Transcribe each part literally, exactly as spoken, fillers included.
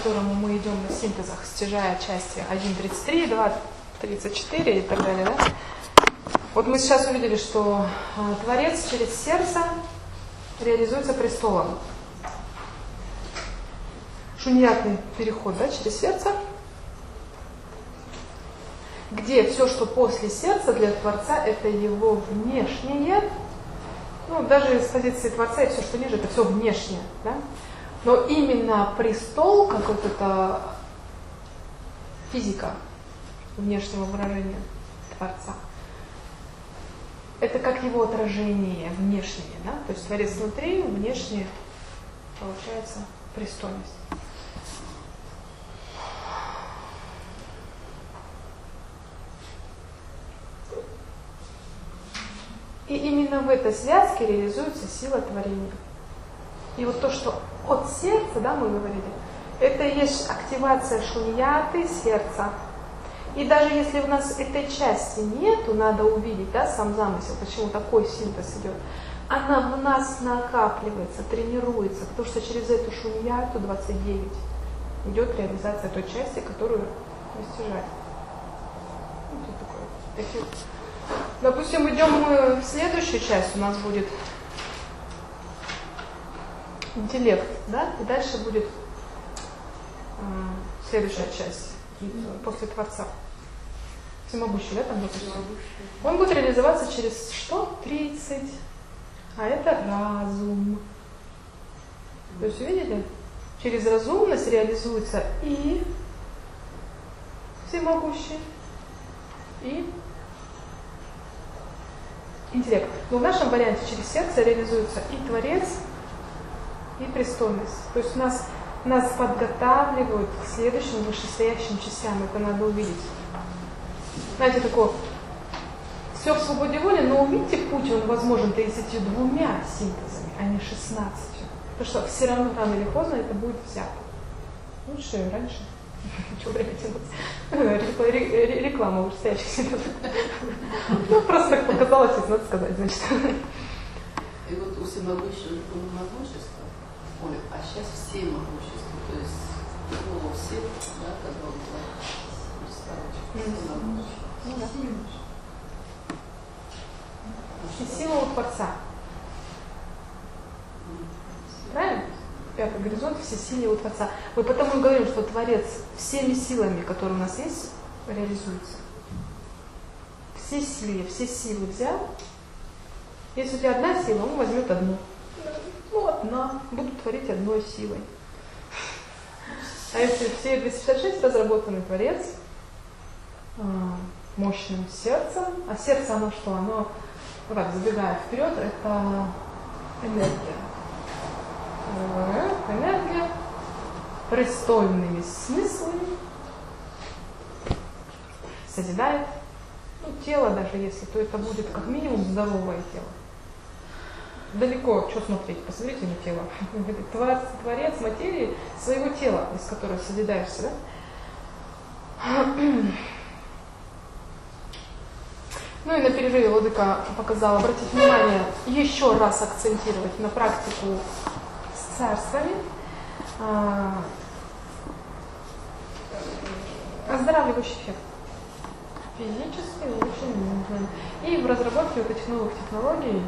которому мы идем на синтезах, стяжая части один тридцать три, два тридцать четыре и так далее, да? Вот мы сейчас увидели, что а, Творец через сердце реализуется престолом. Шуньятный переход, да, через сердце, где все, что после сердца для Творца, это его внешнее. Ну, даже с позиции Творца и все, что ниже, это все внешнее, да? Но именно престол, как вот это физика внешнего выражения Творца, это как его отражение внешнее, да? То есть Творец внутри, внешне получается престольность. И именно в этой связке реализуется сила творения. И вот то, что от сердца, да, мы говорили, это и есть активация шуньяты сердца. И даже если у нас этой части нету, надо увидеть, да, сам замысел, почему такой синтез идет. Она в нас накапливается, тренируется, потому что через эту шуньяту двадцать девять идет реализация той части, которую достижать. Ну, тут такое, такие. Допустим, идем мы в следующую часть, у нас будет интеллект, да, и дальше будет э, следующая часть, после Творца. Всемогущий, да, там допустим. Он будет реализоваться через что? тридцать. А это разум. То есть, увидели? Через разумность реализуется и всемогущий, и интеллект. Но в нашем варианте через сердце реализуется и Творец, и престольность. То есть нас, нас подготавливают к следующим вышестоящим частям. Это надо увидеть. Знаете, такое, все в свободе воли, но увидите, путь он возможен тридцатью двумя синтезами, а не шестнадцатью. Потому что все равно рано или поздно это будет взято. Лучше раньше. Чего время тянуть? Реклама вышестоящих синтезов. Ну, просто так показалось, если надо сказать, значит. И вот у всемогущего было могущество, ой, а сейчас все могущества, то есть голову все, да, когда он был всемогущий. И сила у Творца. Правильно? Пятый горизонт, все силы у Творца. Мы потому и говорим, что Творец всеми силами, которые у нас есть, реализуется. Все силы, все силы взял. Если у тебя одна сила, он возьмет одну. Ну, одна. Будут творить одной силой. А если все двести шестьдесят шесть разработанный Творец, мощным сердцем, а сердце оно что? Оно, ну как, забегая вперед, это энергия. Энергия, престольными смыслами, созидает. Ну, тело даже если, то это будет как минимум здоровое тело. Далеко, что смотреть, посмотрите на тело. Творец материи своего тела, из которого созидаешься, да? Ну и на перерыве Владыка показал, обратить внимание, еще раз акцентировать на практику с царствами, оздоравливающий эффект. Физически очень нужен. И в разработке вот этих новых технологий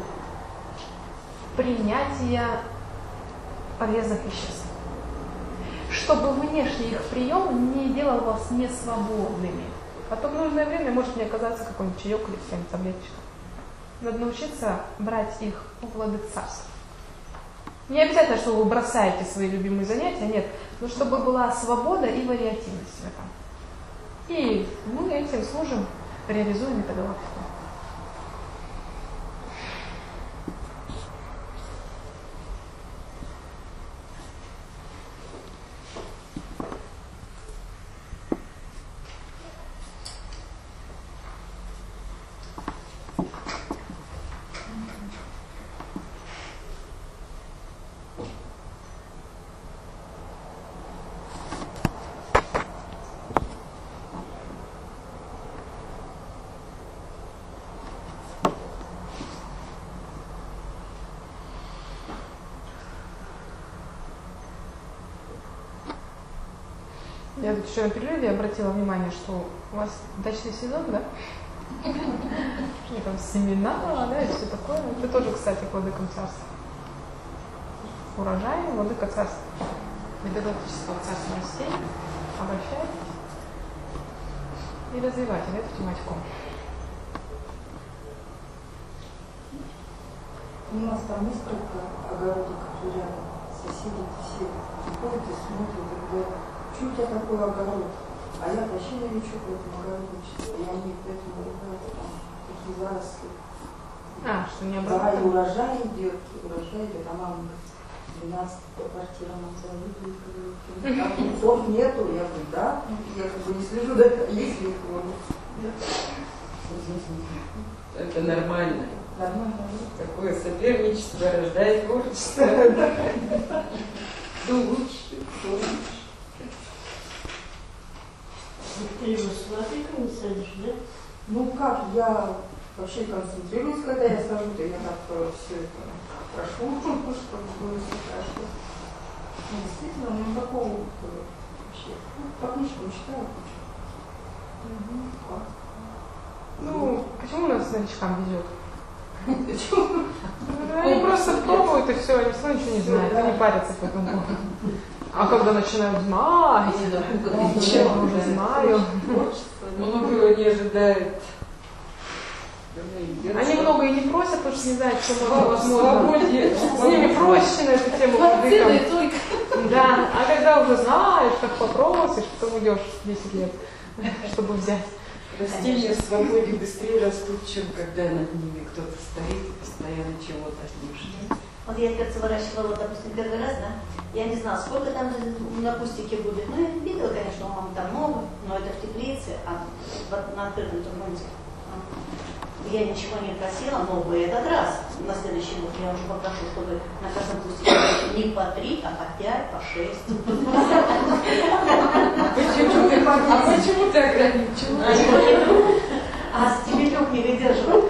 принятия полезных веществ. Чтобы внешний их прием не делал вас несвободными. Потом в нужное время может не оказаться какой-нибудь чаек или какая-нибудь таблеточка. Надо научиться брать их у владык царств. Не обязательно, что вы бросаете свои любимые занятия, нет. Но чтобы была свобода и вариативность в этом. И мы этим служим, реализуем метагалактику. Я тут еще на перерыве обратила внимание, что у вас дачный сезон, да? Ну, там семена, да, и все такое. Это тоже, кстати, к владыкам царства. Урожай, владыка царства. Методологического царства растений. Обращайтесь и развивайте эту тематику. У нас там несколько огородов, которые рядом, соседи все приходят и смотрят, и говорят, что у тебя такой огород? А я вообще новичок в этом огородничестве, и они поэтому ребята там такие заросли. А, что не Да, обратно? и урожай идет, урожай идет, а мама говорит, двенадцать квартира нам завидует, там купцов нету, я говорю, да, я как бы не слежу, да, есть ли их воду. Это нормально. Нормально. Такое соперничество рождает творчество. Ну лучше, то лучше. Ты его с владыками садишь, да? Ну как, я вообще концентрируюсь, когда я сажу, то я так все это прошу, чтобы было все хорошо. Ну, действительно, ну никакого вообще. Ну, по книжкам читаю. Угу. Ну, почему у нас новичкам везет? Почему? Они просто пробуют и все, они все равно ничего не знают, они не парятся по этому поводу. А когда начинают знать, я уже знаю. Многого не ожидают. Они много и не просят, потому что не знают, что можно, возможно. С ними проще на эту тему владыкам. Да, а когда уже знаешь, как попросишь, потом идешь десять лет, чтобы взять. Растения в свободе быстрее растут, чем когда над ними кто-то стоит и постоянно чего-то от них ждет. Вот я, кажется, выращивала, вот, допустим, первый раз, да, я не знала, сколько там на кустике будет. Ну, я видела, конечно, у мамы там много, но это в теплице, а в, на открытом грунте. Я ничего не просила, но в этот раз, на следующий год, я уже попрошу, чтобы на каждом кустике не по три, а по пять, по шесть. Почему ты, а почему ты ограничила? А стебелек не выдерживает.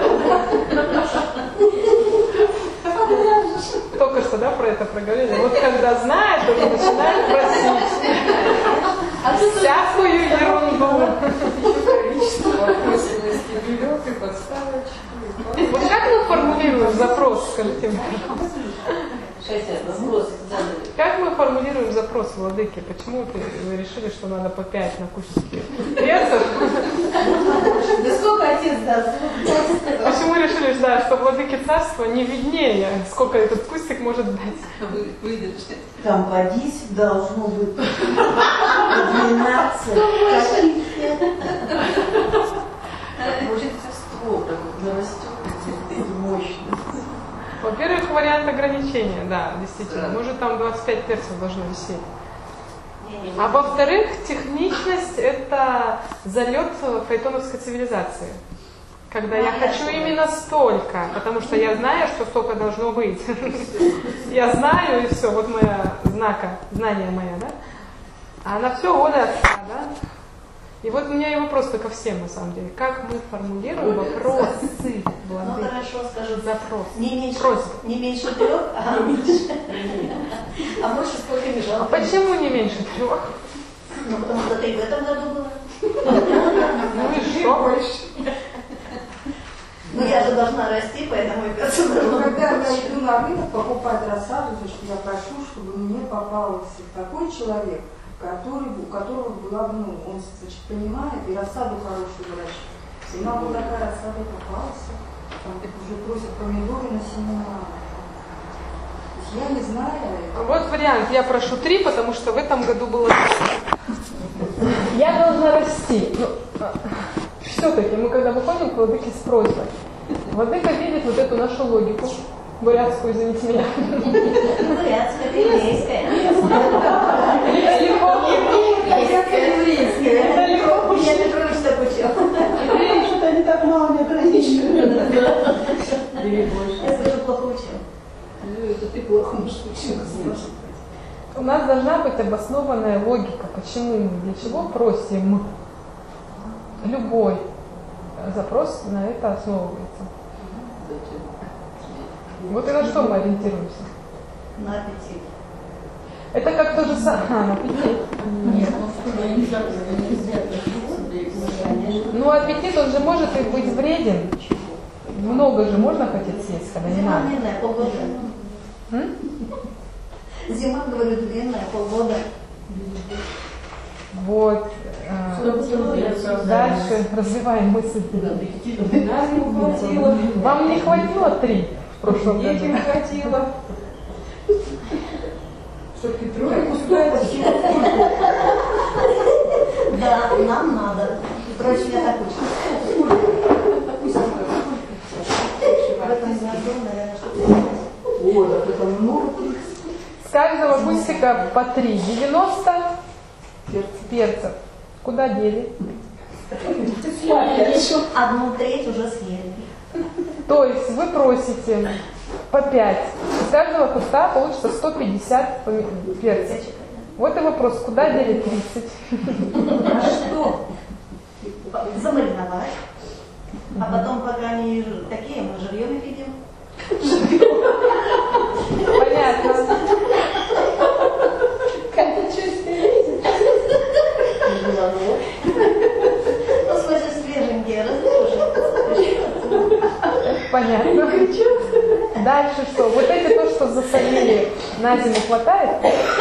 Только что, да, про это проговорили. Вот когда знает, уже начинает просить всякую ерунду. Количество вопросов на стебелек и подставочки. Вот как мы формулируем запрос, скажите мне? Как мы формулируем запрос, владыки? Почему ты, вы решили, что надо по пять на кустике перцев? Да сколько отец даст? Почему решили, да, что владыки царства не виднее, сколько этот кустик может дать? Выдержать. Там по десять должно быть, двенадцать. Может, ствол такой нарастет мощно. Во-первых, вариант ограничения, да, действительно. Может, там двадцать пять перцев должно висеть. А во-вторых, техничность – это залет фаэтоновской цивилизации. Когда я хочу именно столько, потому что я знаю, что столько должно быть. Я знаю, и все, вот моя знака, знание мое, да? А на все воля отца, да? И вот у меня и вопрос ко всем, на самом деле. Как мы формулируем вопросы, Ну владыки? хорошо, скажу. Запрос. Не меньше, Просьба. не меньше трех, а меньше. А больше сколько не А жалко. почему не меньше трех? Ну потому что ты в этом году была. Ну и что? Ну я же должна расти, поэтому и кажется, Ну, должна когда я быть. иду на рынок покупать рассаду, значит, я прошу, чтобы мне попался такой человек, который, у которого была бы, ну, он, значит, понимает и рассаду хорошую выращивает. И нам вот такая рассада попалась, там уже просят помидоры на семена. То есть я не знаю. Вот вариант. Я прошу три, потому что в этом году было... Я должна расти. Ну, все-таки мы когда выходим к владыке с просьбой, владыка видит вот эту нашу логику, бурятскую, извините меня. Бурятская, еврейская. Это легко. Меня Петрович так учил. Евреи что-то они так мало не ограничивают. Я скажу, плохо учил. Ну, это ты плохо учил. У нас должна быть обоснованная логика, почему мы, для чего просим. Любой запрос на это основывается. Вот и на что мы ориентируемся. На аппетит. Это как то же самое. А, на аппетит. Нет, Ну, аппетит, он же может и быть вреден. Много же можно хотеть съесть, когда не Зима надо. длинная, полгода. М? Зима, говорю, длинная, полгода. Вот. э, Дальше развиваем мысль. Нас не хватило. Вам не хватило три в прошлом году? Детям хватило. Что Петрович Да, нам надо. Впрочем, я так учу. В этом году, наверное, что-то. О, так это много. С каждого кустика по три. девяносто перцев. Куда дели? Одну треть уже съели. То есть вы просите по пять. С каждого куста получится сто пятьдесят поми- перцев. Вот и вопрос, куда дели тридцать? А что? Замариновать. А потом, пока они такие, мы живьем их едим. Понятно. Ну, в смысле, свеженькие, разрежешь. Понятно. Дальше что? Вот эти то, что засолили, на зиму хватает?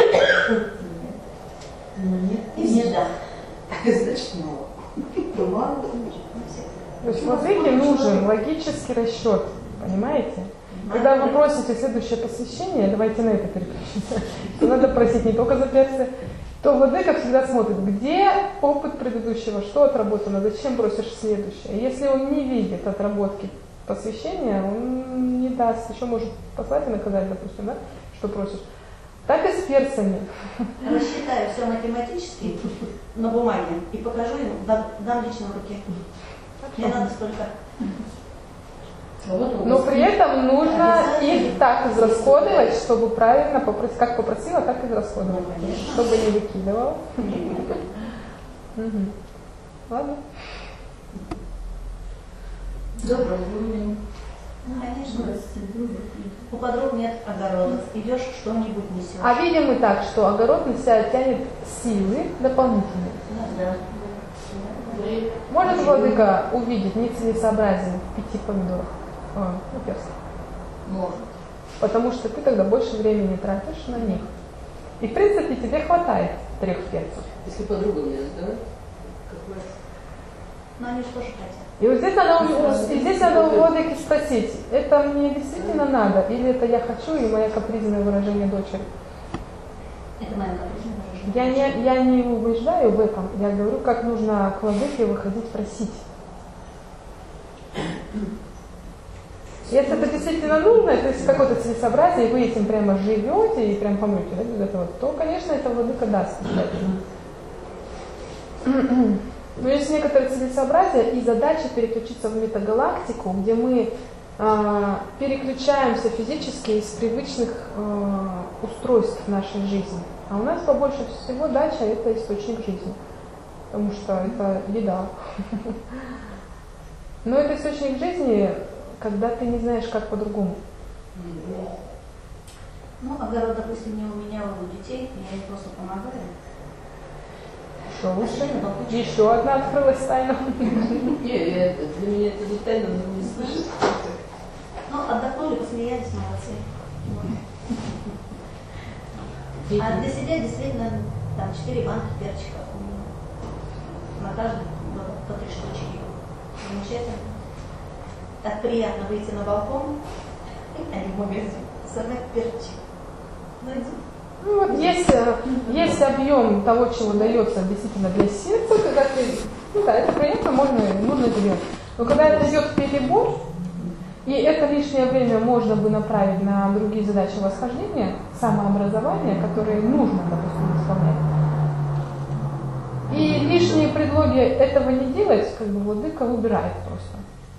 Не да. Значит, мало. То мало. То есть владыке нужен логический расчет, понимаете? Когда вы просите следующее посвящение, давайте на это переключимся, то надо просить не только за перцы, то владыка всегда смотрит, где опыт предыдущего, что отработано, зачем просишь следующее. Если он не видит отработки посвящения, он не даст, еще может послать и наказать, допустим, да, что просишь. Так и с перцами. Рассчитаю все математически на бумаге и покажу им, дам, дам лично в руке. Мне надо столько. Но при этом нужно их так израсходовать, чтобы правильно попросить, как попросила, так и израсходовать, чтобы не выкидывала. Угу. Ладно. Доброго времени. Ну, конечно. У подруг нет огородов. Идешь, что-нибудь несешь. А видим мы так, что огород на себя тянет силы дополнительные. Да. Может владыка увидеть нецелесообразие в пяти помидорах? А, ну, перцев. Может. Потому что ты тогда больше времени тратишь на них. И в принципе тебе хватает трех перцев. Если подруга мне, да? Но они что же хотят? И вот здесь надо, у- и здесь надо у владыки спросить, это мне действительно надо, или это я хочу, и мое капризное выражение дочери. Это моя капризная жизнь. Я не, я не убеждаю в этом, я говорю, как нужно к владыке выходить просить. Если это действительно нужно, то есть какое-то целесообразие, и вы этим прямо живете и прям помрете, да, без этого, то, конечно, это владыка даст. Но есть некоторые целесообразия и задача переключиться в метагалактику, где мы э, переключаемся физически из привычных э, устройств нашей жизни. А у нас по больше всего дача – это источник жизни, потому что это еда. Но это источник жизни, когда ты не знаешь, как по-другому. Ну, огород, допустим, не у меня, а у детей, я им просто помогаю. Еще лучше. Еще одна открылась тайна. Не, я- для меня это не тайна, но не слышит. Ну, отдохнули, посмеялись, молодцы. А для себя действительно там четыре банки перчика. На каждом по три штучки. Замечательно. Так приятно выйти на балкон, а не в магазин, сорвать перчик. Ну, иди. Ну, вот есть, э, есть объем того, чего дается действительно для сердца, когда ты, ну да, это приятно, можно, нужно это делать. Но когда это идет в перебор, и это лишнее время можно бы направить на другие задачи восхождения, самообразования, которые нужно, допустим, исполнять. И лишние предлоги этого не делать, как бы владыка убирает просто.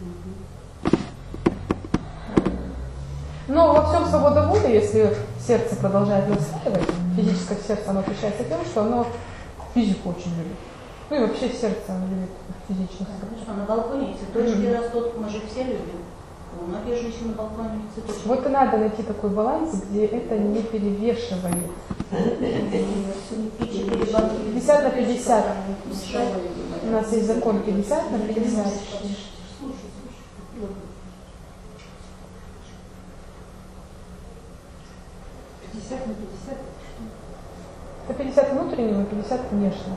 Но во всем свобода воли, если сердце продолжает настаивать, физическое сердце, оно отличается тем, что оно физику очень любит. Ну и вообще сердце оно любит физичность. Что, на балконе эти точки растут, мы же все любим. Многие женщины на балконе цветочки. Вот и надо найти такой баланс, где это не перевешивает. пятьдесят на пятьдесят. У нас есть закон пятьдесят на пятьдесят. пятьдесят на пятьдесят. Это пятьдесят внутреннего, пятьдесят внешнего.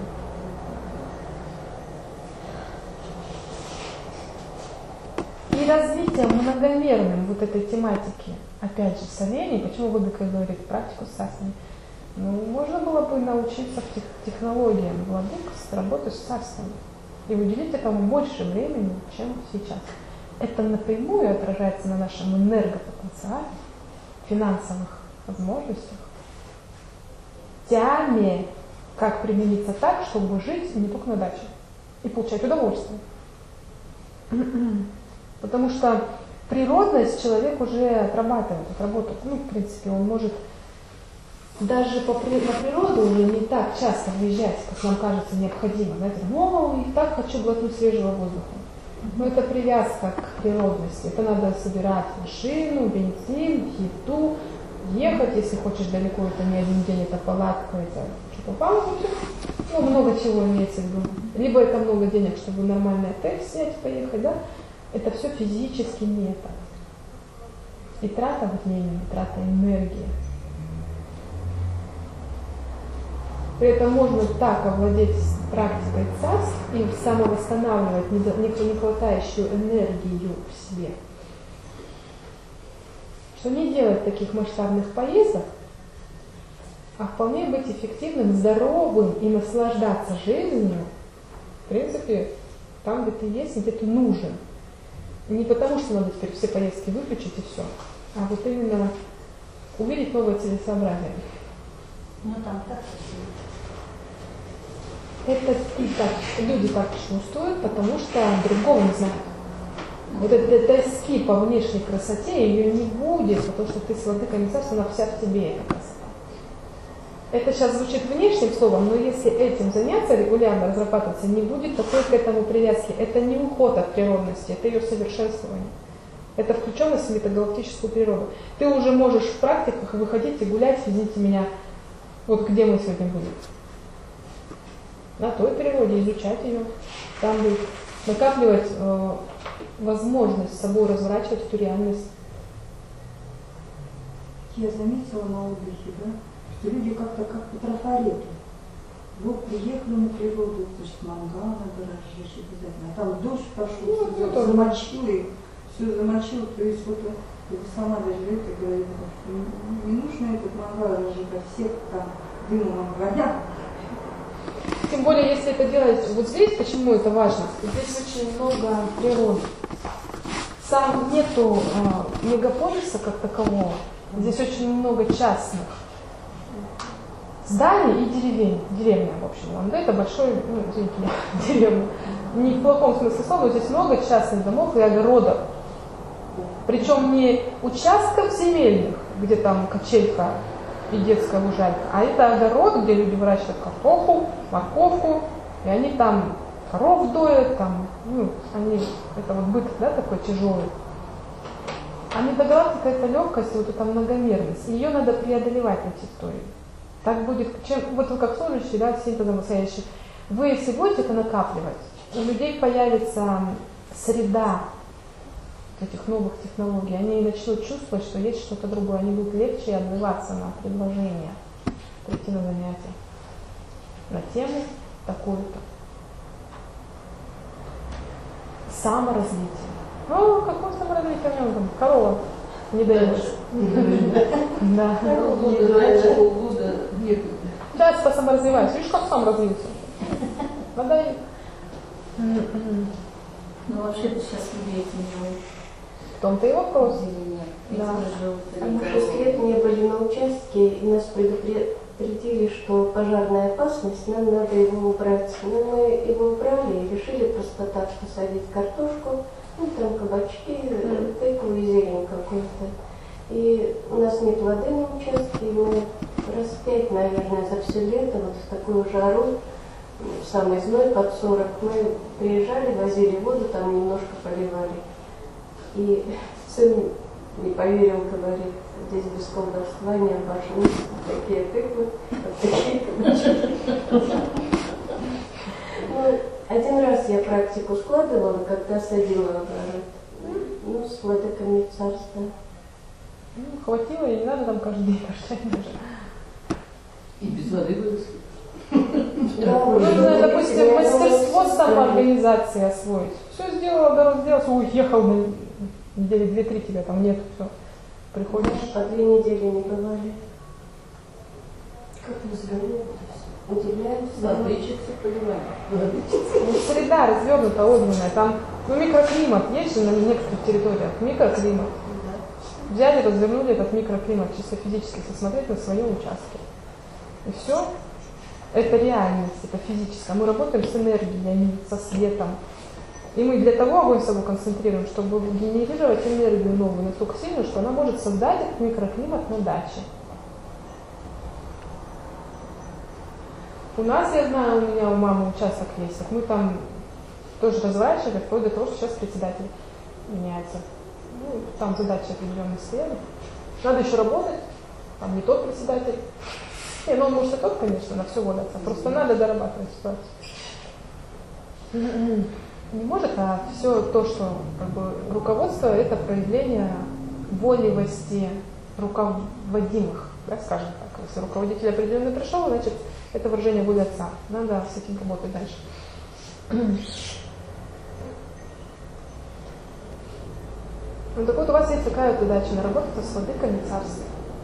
И развитие многомерным вот этой тематики, опять же, солений, почему Владыка говорит практику сасани, ну, можно было бы научиться тех, технологиям Владык с работы с царством и уделить этому больше времени, чем сейчас. Это напрямую отражается на нашем энергопотенциале, финансовых возможностях, тяме, как примениться так, чтобы жить не только на даче и получать удовольствие. Потому что природность человек уже отрабатывает, отработал. Ну, в принципе, он может даже по, на природу уже не так часто выезжать, как нам кажется необходимо. Знаете, ну, и так хочу глотнуть свежего воздуха. Но это привязка к природности. Это надо собирать машину, бензин, еду, ехать, если хочешь далеко, это не один день, это палатка, это что попало, ну, много чего имеется в виду. Либо это много денег, чтобы нормальный отель снять, поехать, да? Это все физически не так. И трата времени, и трата энергии. При этом можно так овладеть практикой царств и самовосстанавливать не хватающую энергию в себе, что не делать таких масштабных поездок, а вполне быть эффективным, здоровым и наслаждаться жизнью, в принципе, там, где ты есть, где ты нужен. Не потому, что надо теперь все поездки выключить и все, а вот именно увидеть новое целесообразие. Ну там так. Это и так, люди так чувствуют, потому что другого не знают. Вот этой тоски по внешней красоте ее не будет, потому что ты с Владыкой царства, она вся в тебе, эта красота. Это сейчас звучит внешним словом, но если этим заняться, регулярно разрабатываться, не будет такой к этому привязки. Это не уход от природности, это ее совершенствование. Это включенность в метагалактическую природу. Ты уже можешь в практиках выходить и гулять, извините меня, вот где мы сегодня будем. На той природе, изучать ее, там будет накапливать э, возможность с собой разворачивать эту реальность. Я заметила на отдыхе, да, что люди как-то как по трафарету. Вот приехали на природу, значит, мангал надо разжечь обязательно. А там дождь пошел, ну, все замочил их, все замочил, то есть вот я сама даже это говорила, что не, не нужно этот мангал разжигать, все там дымом горят. Тем более, если это делать вот здесь, почему это важно? Здесь очень много природы. Сам нету э, мегаполиса как такового. Здесь очень много частных зданий и деревень. Деревня, в общем. Ланды это большой, ну, извините меня, деревня. Не в плохом смысле слова, но здесь много частных домов и огородов. Причем не участков земельных, где там качелька и детская лужайка, а это огород, где люди выращивают картоху, морковку, и они там коров доят, там, ну, они, это вот быт, да, такой тяжелый. А метагалактика это легкость, вот эта многомерность, ее надо преодолевать на территории. Так будет, чем, вот вы как служащий, да, синтезом настоящий, вы если будете это накапливать, у людей появится среда этих новых технологий, они начнут чувствовать, что есть что-то другое, они будут легче отзываться на предложение, прийти на занятия, на тему такую-то. Саморазвитие. Ну, какое саморазвитие у него там? Корова не даешь. Да. Полгода некогда. Да, я саморазвиваюсь. Видишь, как сам развился? Надо. Ну вообще-то сейчас люди этим живут. В том-то и вопрос. Или нет? Да. А мы шесть лет не были на участке, и нас предупредили, что пожарная опасность, нам надо его убрать. Но мы его убрали и решили просто так посадить картошку, ну там кабачки, тыкву и зелень какую-то. И у нас нет воды на участке, и мы раз пять, наверное, за все лето, вот в такую жару, в самый зной под сорок, мы приезжали, возили воду, там немножко поливали. И Сын не поверил, говорит, здесь без колдовства не обошлось. Такие тыквы, вот такие кабачки. Ну, один раз я практику складывала, когда садила огород. Ну, с владыками царства. Ну, хватило, и не надо там каждый день кашлять даже. И без воды выросли. Да, Нужно, допустим, мастерство самоорганизации освоить. Все сделал, огород сделал, уехал на недели две-три, тебя там нет, все. Приходишь. по две недели не бывали. Как развернули, удивляемся. Владычица понимает. Ну, среда развернута, огненная. Там, ну, микроклимат есть же на некоторых территориях. Микроклимат. Взяли, развернули этот микроклимат чисто физически, посмотреть на своем участке. И все. Это реальность, это физическое. Мы работаем с энергиями, со светом. И мы для того огонь с собой концентрируем, чтобы генерировать энергию новую настолько сильную, что она может создать этот микроклимат на даче. У нас, я знаю, у меня у мамы участок есть. Мы там тоже разворачивали, вплоть до того, что сейчас председатель меняется. Ну, там задачи определенные стояли. Надо еще работать. Там не тот председатель. Не, ну он может и тот, конечно, на все годится. Просто надо дорабатывать ситуацию. Не может, а все то, что как бы, руководство, это проявление воливости руководимых, да, скажем так. Если руководитель определенно пришел, значит, это выражение воли отца. Надо с этим работать дальше. Ну так вот, у вас есть такая вот задача наработаться с владыками царства.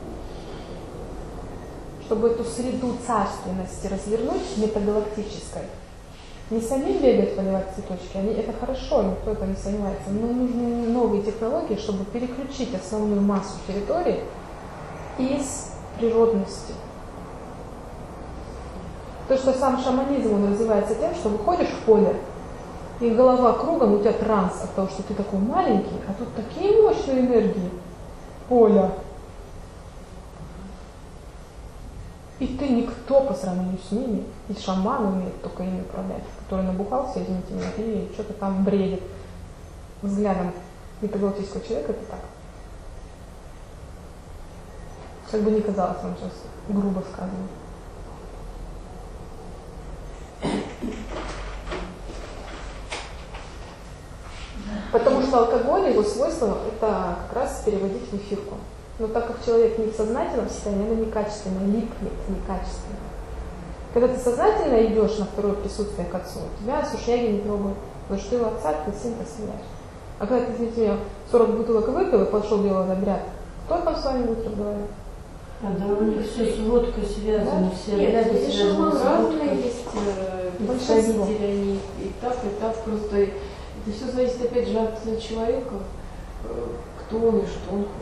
Чтобы эту среду царственности развернуть метагалактической. Не самим бегать, поливать цветочки, они, это хорошо, никто это не сомневается, но нужны новые технологии, чтобы переключить основную массу территории из природности. То, что сам шаманизм, он развивается тем, что выходишь в поле, и голова кругом, у тебя транс от того, что ты такой маленький, а тут такие мощные энергии поля. И ты никто по сравнению с ними. И шаман умеет только ими управлять, который набухался, извините меня, и что-то там бредит. Взглядом метагалактического человека это так. Как бы ни казалось вам сейчас грубо сказано. Потому что алкоголь, его свойство, это как раз переводить в эфирку. Но так как человек не в сознательном состоянии, оно некачественно, липнет некачественно. Когда ты сознательно идешь на второе присутствие к отцу, тебя сушняги не трогают, потому что ты его отца, ты сын, ты связь. А когда ты, извините меня, сорок бутылок выпил и пошел делать обряд, кто там с вами будет разговаривать? А да, у них все с водкой связано, Да? все Нет, ряды эти связаны шаманы с разные водкой. есть э, Большинство. представители, они и так, и так просто. Это все зависит опять же от человека, э, кто он и что он.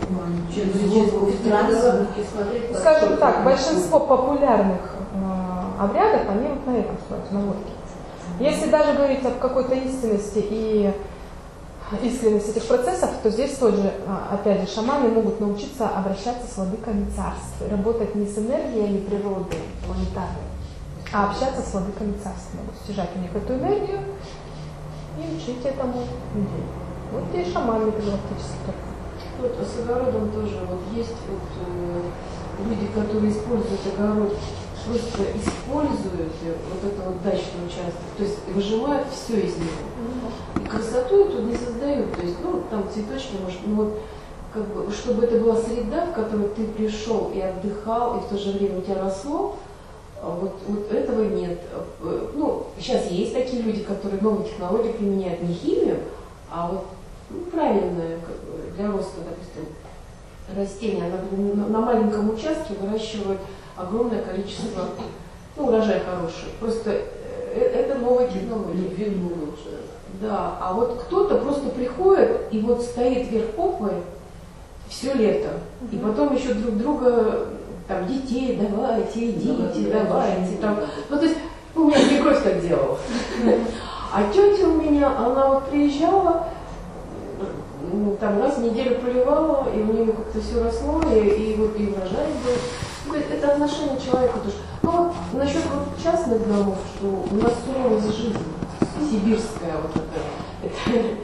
Скажем так, большинство популярных э, обрядов, они вот на этом строятся, на водке. Если даже говорить об какой-то истинности и искренности этих процессов, то здесь тоже, опять же, шаманы могут научиться обращаться с владыками царства, работать не с энергиями природы планетарной, а общаться с владыками царства, могут стяжать у них эту энергию и учить этому людей. Вот здесь шаман метагалактический. Вот с огородом тоже вот есть вот э, люди, которые используют огород, просто используют вот это вот дачный участок, то есть выжимают все из него. И красоту эту не создают, то есть, ну, там цветочки, может, ну вот, как бы, чтобы это была среда, в которой ты пришел и отдыхал, и в то же время у тебя росло, вот, вот этого нет. Ну, сейчас есть такие люди, которые новые технологии применяют, не химию, а вот ну, правильное как бы, для роста, допустим, растения. Она на маленьком участке выращивает огромное количество, ну, урожай хороший. Просто это новая технология. Вину лучше. Да, а вот кто-то просто приходит и вот стоит вверх попой все лето. И потом еще друг друга, там, детей, давайте, идите, давайте. Там. Ну, то есть, у меня свекровь так делала. А тетя у меня, она вот приезжала, там раз в неделю поливала, и у нее как-то все росло, и, и вот и урожай был. Это отношение человека тоже. Ну вот насчет вот частных домов, что у нас суровость жизни, сибирская вот это, это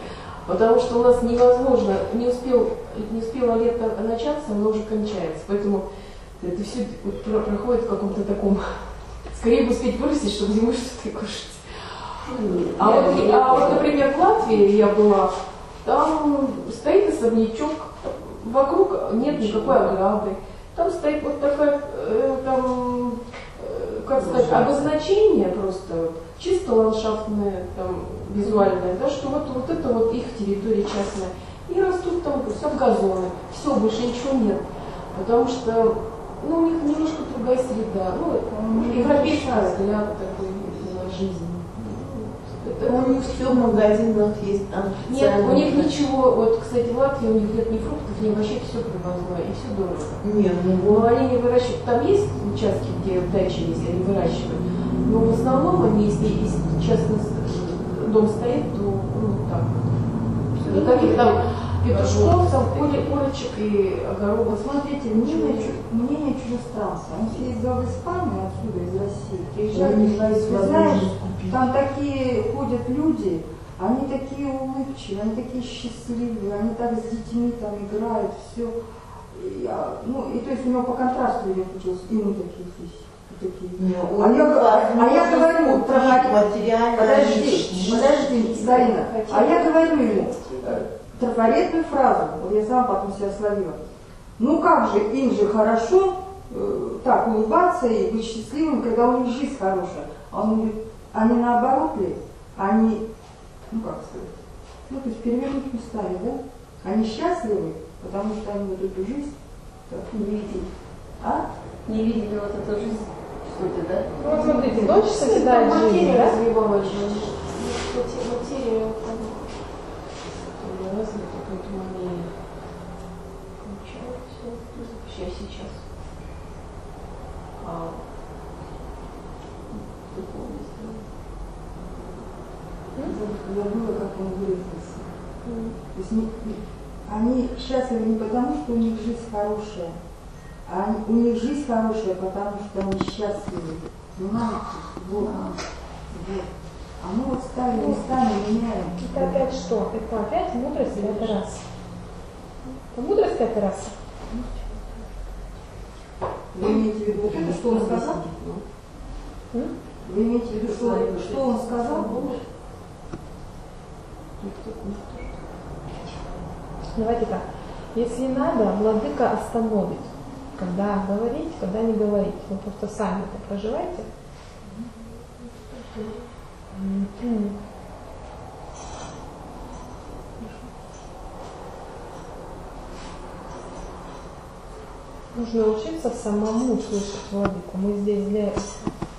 Потому что у нас невозможно, не, успел, не успело лето начаться, оно уже кончается. Поэтому это все вот проходит в каком-то таком... Скорее бы успеть вырастить, чтобы зимой что-то кушать. А вот, а вот, например, в Латвии я была, там стоит особнячок, вокруг нет никакой ограды. Там стоит вот такая, э, там, э, как сказать, обозначение просто, чисто ландшафтное, там, визуальное, да, что вот, вот это вот их территория частная. И растут там все газоны, все, больше ничего нет. Потому что, ну, у них немножко другая среда, ну, европейский взгляд такой на жизнь. Это... У них все в магазинах есть, там нет, у них ничего, вот, кстати, в Латвии у них нет ни фруктов, ни овощей, все привозное, и все дорого. Нет, ну Но они не выращивают, там есть участки, где дачи есть, они выращивают, но в основном они, если, если частный дом стоит, то, ну, так, никаких там петушков, там кури, курочек и огородов. Смотрите, мнение, мнение чужестранца. Они все ездят в Испанию, отсюда, из России, приезжают, вы знаете, там такие ходят люди, они такие улыбчивые, они такие счастливые, они так с детьми там играют, все. И, а, ну, и то есть у него по контрасту я училась, и мы такие здесь. Такие. Ну, а, я, а я говорю про материально. Подожди, подожди, Зарина. А я говорю ему трафаретную фразу, вот я сама потом себя словила. Ну как же, им же хорошо э, так улыбаться и быть счастливым, когда у них жизнь хорошая. А он говорит, они наоборот ли? Они, ну как сказать, ну то есть перевернуть местами, да? Они счастливы, потому что они вот эту жизнь так, Не видели. а? Не видели вот эту жизнь. Что-то, да? Ну вот смотрите, дочь созидает жизнь, Материя да? развивалась же. Материя развита, поэтому они получают все, я сейчас. А Я забыла, как он выразился. То есть не, они счастливы не потому, что у них жизнь хорошая, а они, у них жизнь хорошая, потому что они счастливы. Понимаете? Вот. Вот. А мы вот стали местами меняем. Это опять что? Это опять мудрость или это раса? Это мудрость или это раса? Вы имеете в виду вот это, что он сказал? М? Вы имеете в виду, что, что он сказал? Давайте так. Если надо, владыка остановит. Когда говорить, когда не говорить. Вы просто сами это проживаете. Mm-hmm. Нужно учиться самому слышать владыку. Мы здесь для этого.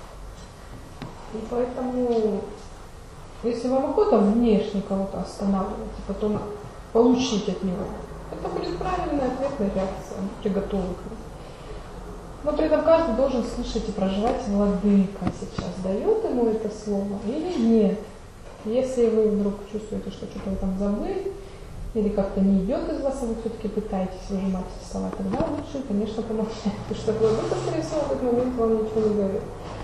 И поэтому, если вам охота внешне кого-то останавливать и потом получить от него, это будет правильная ответная реакция, приготовленная. Но при этом каждый должен слышать и проживать владыка сейчас. Дает ему это слово или нет. Если вы вдруг чувствуете, что что-то вы там забыли, или как-то не идет из вас, а вы все-таки пытаетесь выжимать эти слова, тогда лучше, конечно, помолчать. Потому что владыка, скорее всего, в этот момент вам ничего не говорит.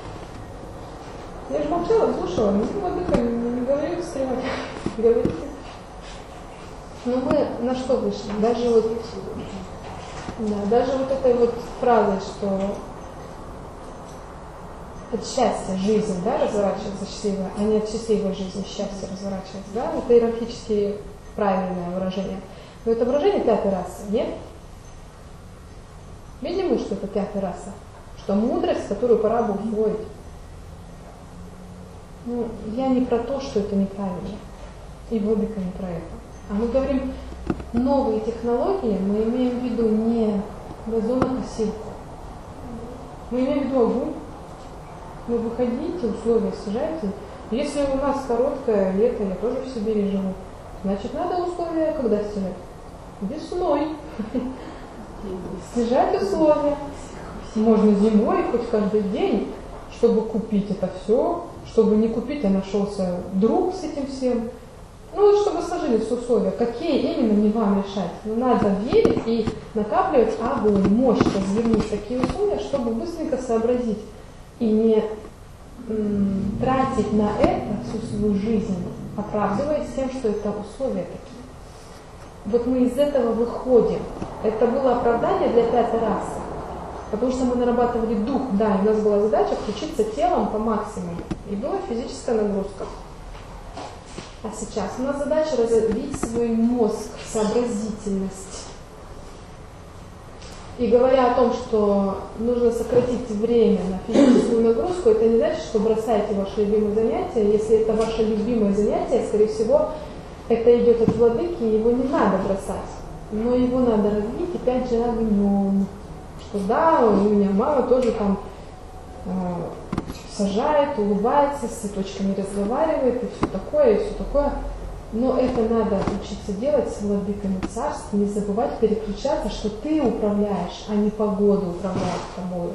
Я же молчала, слушала, ну владыка, не, не говори быстрее, говорите. Но мы на что вышли? Даже вот, да, даже вот этой вот фразой, что от счастья жизнь, да, разворачивается счастливая, а не от счастливой жизни счастье разворачивается, да, это иерархически правильное выражение. Но это выражение пятой расы, нет? Видимо, что это пятая раса, что мудрость, которую пора бы усвоить. Ну, я не про то, что это неправильно, и владыка не про это. А мы говорим, новые технологии, мы имеем в виду не газонокосилку. Мы имеем в виду огонь. Вы выходите, условия снижаете. Если у нас короткое лето, я тоже в Сибири живу, значит, надо условия когда снижать? Весной. Снижать условия. Можно зимой, хоть каждый день, чтобы купить это все, чтобы не купить, а нашелся друг с этим всем. Ну вот чтобы сложились условия, какие именно не вам решать. Но надо верить и накапливать огонь, мощь, развернуть такие условия, чтобы быстренько сообразить и не м, тратить на это всю свою жизнь, оправдываясь тем, что это условия такие. вот мы из этого выходим. Это было оправдание для пятой расы. Потому что мы нарабатывали дух, да, и у нас была задача включиться телом по максимуму. И была физическая нагрузка. А сейчас у нас задача развить свой мозг, сообразительность. И говоря о том, что нужно сократить время на физическую нагрузку, это не значит, что бросаете ваше любимое занятие. Если это ваше любимое занятие, скорее всего, это идет от владыки, его не надо бросать. Но его надо развить, опять же, огнем. Что да, у меня мама тоже там э, сажает, улыбается, с цветочками разговаривает, и все такое, и все такое. Но это надо учиться делать с владыками царства, не забывать переключаться, что ты управляешь, а не погода управляет тобой.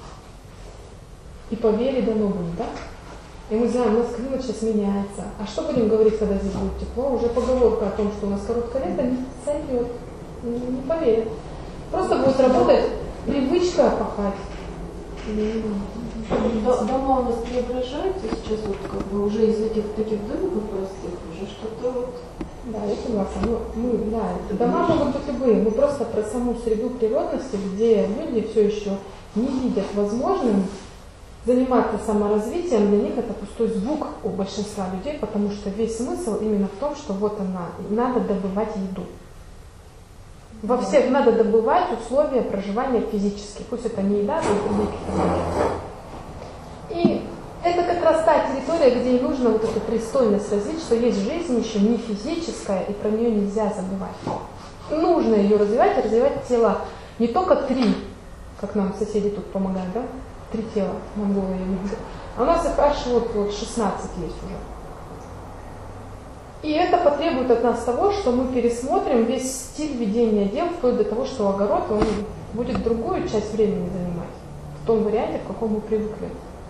И по вере дано будет, да? И мы знаем, у нас климат сейчас меняется. А что будем говорить, когда здесь будет тепло? Уже поговорка о том, что у нас короткое лето, не сойдет, не поверят. Просто будет работать привычка пахать. Дома у нас преображаются сейчас, вот как бы уже из этих таких домиков простых уже что-то вот. Да, я согласна. Ну, мы, да, дома могут быть любые. Мы просто про саму среду природности, где люди все еще не видят возможным заниматься саморазвитием, для них это пустой звук у большинства людей, потому что весь смысл именно в том, что вот она, надо добывать еду. Во всех надо добывать условия проживания физические. Пусть это не еда, но и какие-то. И это как раз та территория, где и нужно вот эту пристойность развить, что есть жизнь еще не физическая, и про нее нельзя забывать. Нужно ее развивать, и развивать тело не только три, как нам соседи тут помогают, да? Три тела, монголы я видела. А у нас их аж вот, вот шестнадцать есть уже. И это потребует от нас того, что мы пересмотрим весь стиль ведения дел, вплоть до того, что огород он будет другую часть времени занимать, в том варианте, в каком мы привыкли.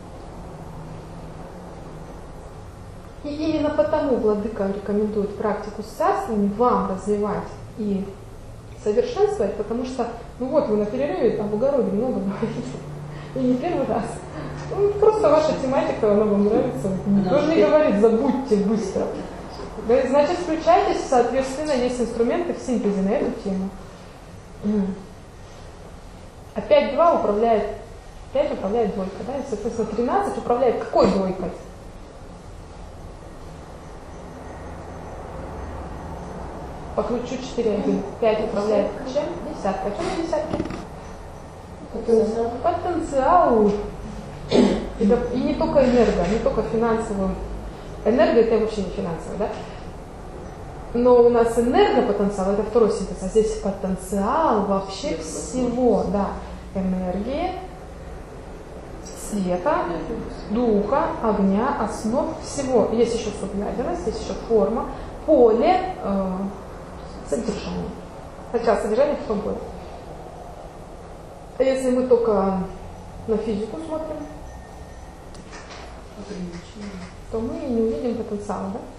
И именно потому владыка рекомендует практику с царствами вам развивать и совершенствовать, потому что, ну вот, вы на перерыве об огороде много говорите, и не первый раз. Ну, просто ваша тематика, она вам нравится. Никто же не говорит, забудьте быстро. Значит, включайтесь, соответственно, есть инструменты в синтезе на эту тему. А пять-два управляет, пять управляет двойка, да, и, соответственно, тринадцать управляет какой двойкой? По ключу четыре один. пять управляет чем? Десятка. Чем десятки? Потенциал. Потенциал. И не только энерго, не только финансовую. Энерго это вообще не финансово, да? Но у нас энергопотенциал, это второй синтез, а здесь потенциал вообще всего, да. Энергии, света, духа, огня, основ всего. Есть еще субъядерность, есть еще форма, поле, э, содержание. Сначала содержание, потом поле. А если мы только на физику смотрим, то мы не увидим потенциала, да?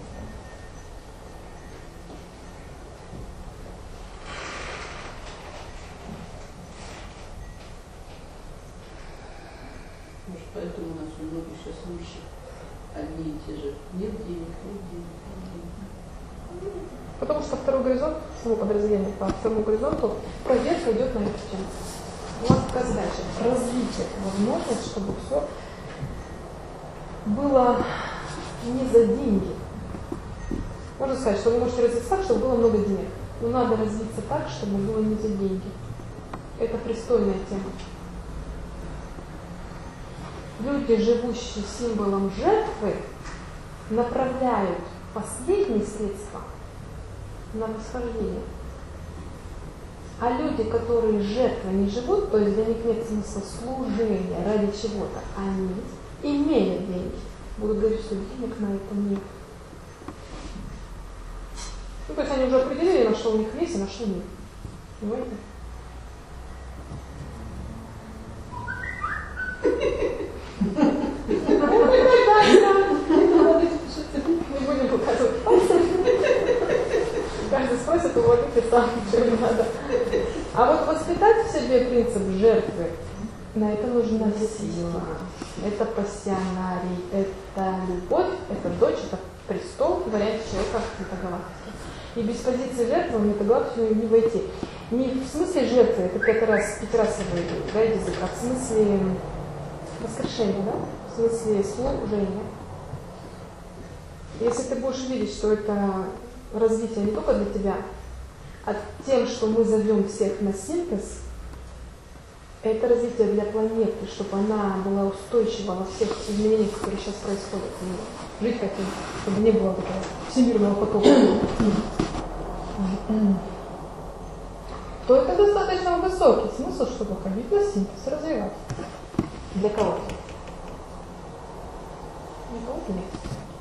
Может, поэтому у нас у многих сейчас уши одни и те же. Нет денег, нет денег, нет денег. Потому что второй горизонт, само подразделение по второму горизонту, проверка идет на эту тему. У вас такая задача — развить эту возможность, чтобы все было не за деньги. Можно сказать, что вы можете развиться так, чтобы было много денег. Но надо развиться так, чтобы было не за деньги. Это пристойная тема. Люди, живущие символом жертвы, направляют последние средства на восхождение. А люди, которые жертвой не живут, то есть для них нет смысла служения ради чего-то, они, имея деньги, будут говорить, что денег на это нет. Ну, то есть они уже определили, на что у них есть, а на что нет. Понимаете? Не будем показывать пальцем. Каждый спросит у владыки сам, что ему надо. А вот воспитать в себе принцип жертвы, на это нужна сила. Это пассионарий, это любовь, это дочь, это престол, вариант человека, это галактика. И без позиции жертвы в метагалактику не войти. Не в смысле жертвы, это пятый раз, пятый раз я говорю, да, язык, а в смысле воскрешения, да? В смысле служения. Если ты будешь видеть, что это развитие не только для тебя, а тем, что мы зовем всех на синтез, это развитие для планеты, чтобы она была устойчива во всех изменениях, которые сейчас происходят. Мы жить хотим, чтобы не было такого всемирного потока. То это достаточно высокий смысл, чтобы ходить на синтез, развивать. Для кого-то. Для кого-то нет.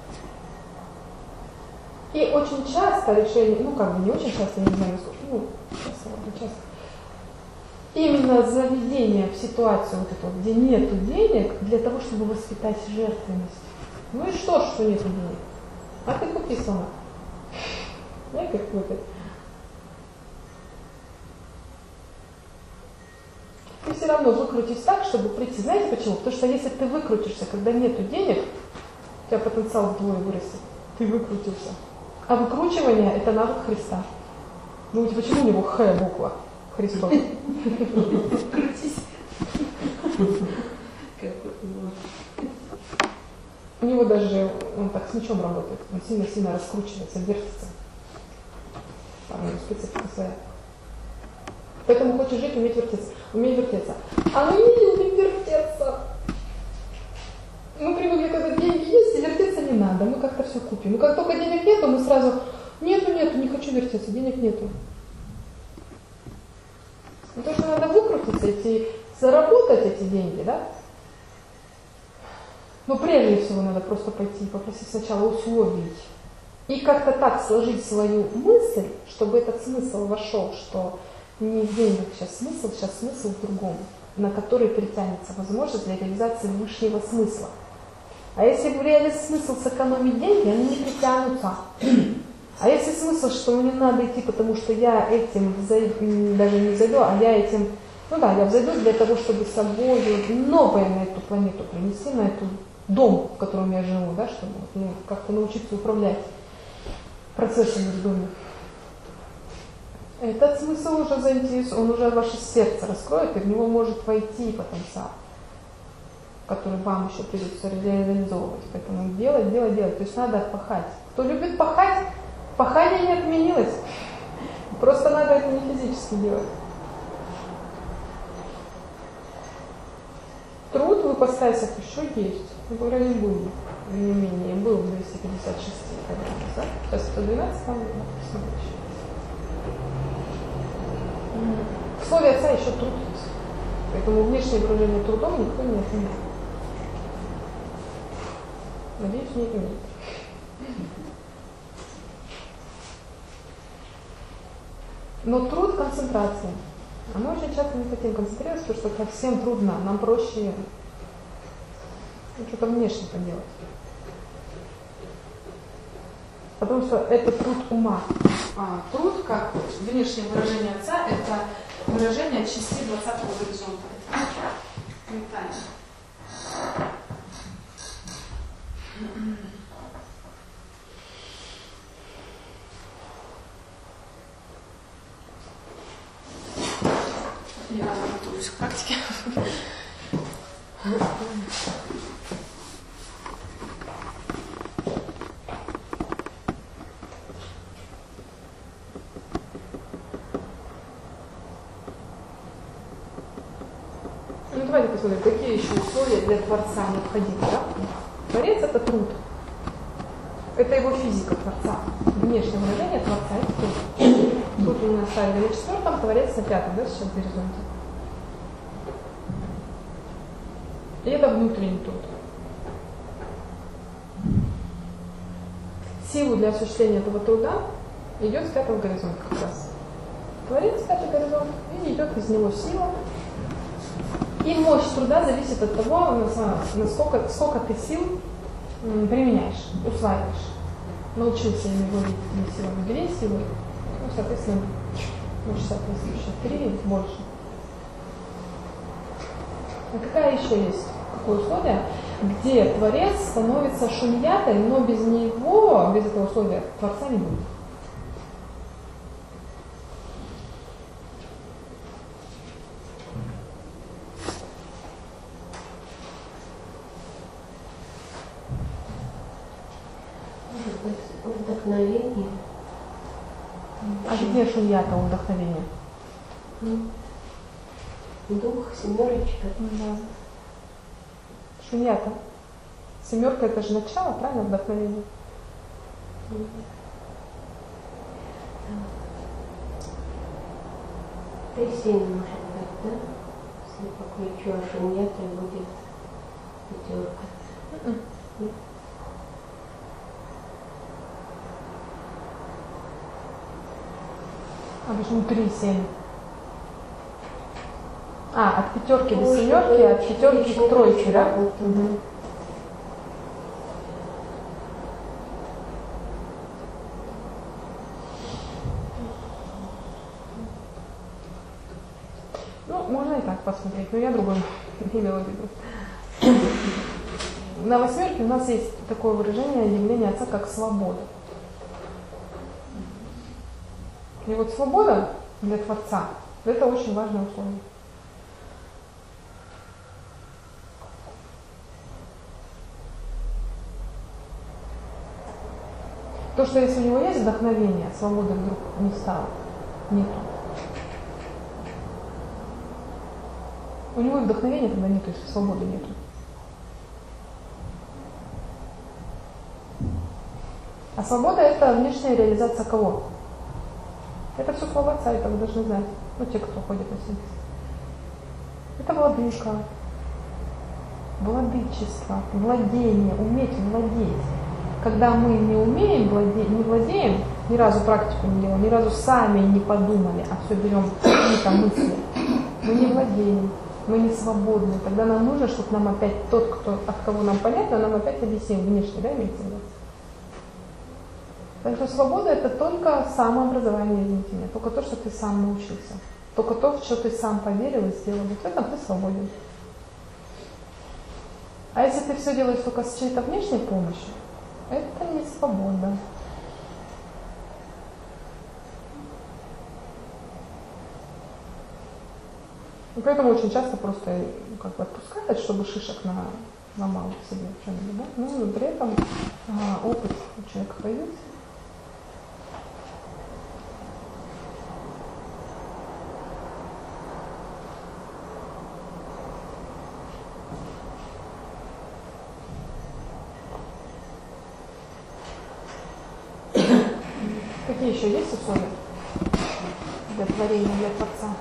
И очень часто решение, ну как бы не очень часто, я не знаю, ну, часто, часто, именно заведение в ситуацию вот эту, где нету денег, для того, чтобы воспитать жертвенность. Ну и что, что нету денег? А ты купи сама. Я как купить. Ты все равно выкрутись так, чтобы прийти. Знаете почему? Потому что если ты выкрутишься, когда нету денег, у тебя потенциал вдвое вырастет. Ты выкрутился. А выкручивание – это навык Христа. Думаете, почему у него Х буква? Христос. Крутись. У него даже, он так с мечом работает, он сильно-сильно раскручивается, вертится. Там у него специфика своя. Поэтому хочешь жить, уметь вертеться. Уметь вертеться. А мы не любим вертеться. Мы привыкли, когда деньги есть, и вертеться не надо. Мы как-то все купим. Но как только денег нету, мы сразу, нету, нету, не хочу вертеться, денег нету. Ну, то, что надо выкрутиться, идти, заработать эти деньги, да? Но прежде всего надо просто пойти и попросить сначала условий. И как-то так сложить свою мысль, чтобы этот смысл вошел, что не в деньгах сейчас смысл, сейчас смысл в другом, на который притянется возможность для реализации высшего смысла. А если в реализации смысл сэкономить деньги, они не притянутся. А если смысл, что мне надо идти, потому что я этим взойду, даже не взойду, а я этим, ну да, я взойду для того, чтобы с собой новое на эту планету принести, на этот дом, в котором я живу, да, чтобы ну, как-то научиться управлять процессами в доме. Этот смысл уже заинтересует, он уже ваше сердце раскроет, и в него может войти потенциал, который вам еще придется реализовывать. Поэтому делать, делать, делать. То есть надо пахать. Кто любит пахать, пахание не отменилось. Просто надо это не физически делать. Труд в ипостасях еще есть. Ну, по крайней мере, был, не менее, был в двести пятьдесят шесть, да? Сейчас сто двенадцать, там посмотрим еще. В слове отца еще труд есть. Поэтому внешнее выражение трудом никто не отменяет. Надеюсь, не отменяет. Но труд концентрации. А мы очень часто не хотим концентрироваться, потому что как всем трудно, нам проще что-то внешне поделать. Потому что это труд ума. А труд, как внешнее выражение отца, это выражение части двадцатого горизонта. Метание. Я готовлюсь к практике. Ну давайте посмотрим, какие еще условия для Творца необходимы. Да? Творец – это труд. Это его физика Творца. Внешнее выражение Творца – это труд. Тут у нас ставили на четвертом, Творец на пятом, да, сейчас в горизонте. И это внутренний труд. Силу для осуществления этого труда идет с пятого горизонта как раз. Творец пятый горизонт, и идет из него сила. И мощь труда зависит от того, насколько сколько ты сил применяешь, усваиваешь. Научился ими владеть силами две силы, ну, соответственно, может, соответствующие три, больше. А какая еще есть? Какое условие? Где Творец становится шуньятой, но без него, без этого условия Творца не будет. вдохновение. А где шуньята у вдохновения? Дух, семерочка. Да. Шуньята. Семерка это же начало, правильно, вдохновение? Три семь может быть, да? Если по ключу, а шуньята будет пятерка. Mm-mm. А почему три семь? А, от пятерки до семерки, от пятерки к тройке, да? Угу. Ну, можно и так посмотреть, но я другое имела в виду. На восьмерке у нас есть такое выражение, явление Отца как свобода. И вот свобода для Творца – это очень важное условие. То, что если у него есть вдохновение, свободы вдруг не стало, нету. У него и вдохновения тогда нету, если свободы нету. А свобода – это внешняя реализация кого? Это все слова Отца, это вы должны знать. Ну, те, кто ходит на синтез. Это владыка, владычество, владение, уметь владеть. Когда мы не умеем владеть, не владеем, ни разу практику не делаем, ни разу сами не подумали, а все берем какие-то мысли, мы не владеем, мы не свободны. Тогда нам нужно, чтобы нам опять тот, кто, от кого нам понятно, нам опять объяснил внешне, да, имеется в виду? Так что свобода – это только самообразование, извините меня, только то, что ты сам научился, только то, в что ты сам поверил и сделал. Вот в этом ты свободен. А если ты все делаешь только с чьей-то внешней помощью, это не свобода. И поэтому очень часто просто как бы отпускают, чтобы шишек на, ломал себе что-нибудь, да? Ну, но при этом а, опыт у человека появился. Какие еще есть условия для творения, для Творца?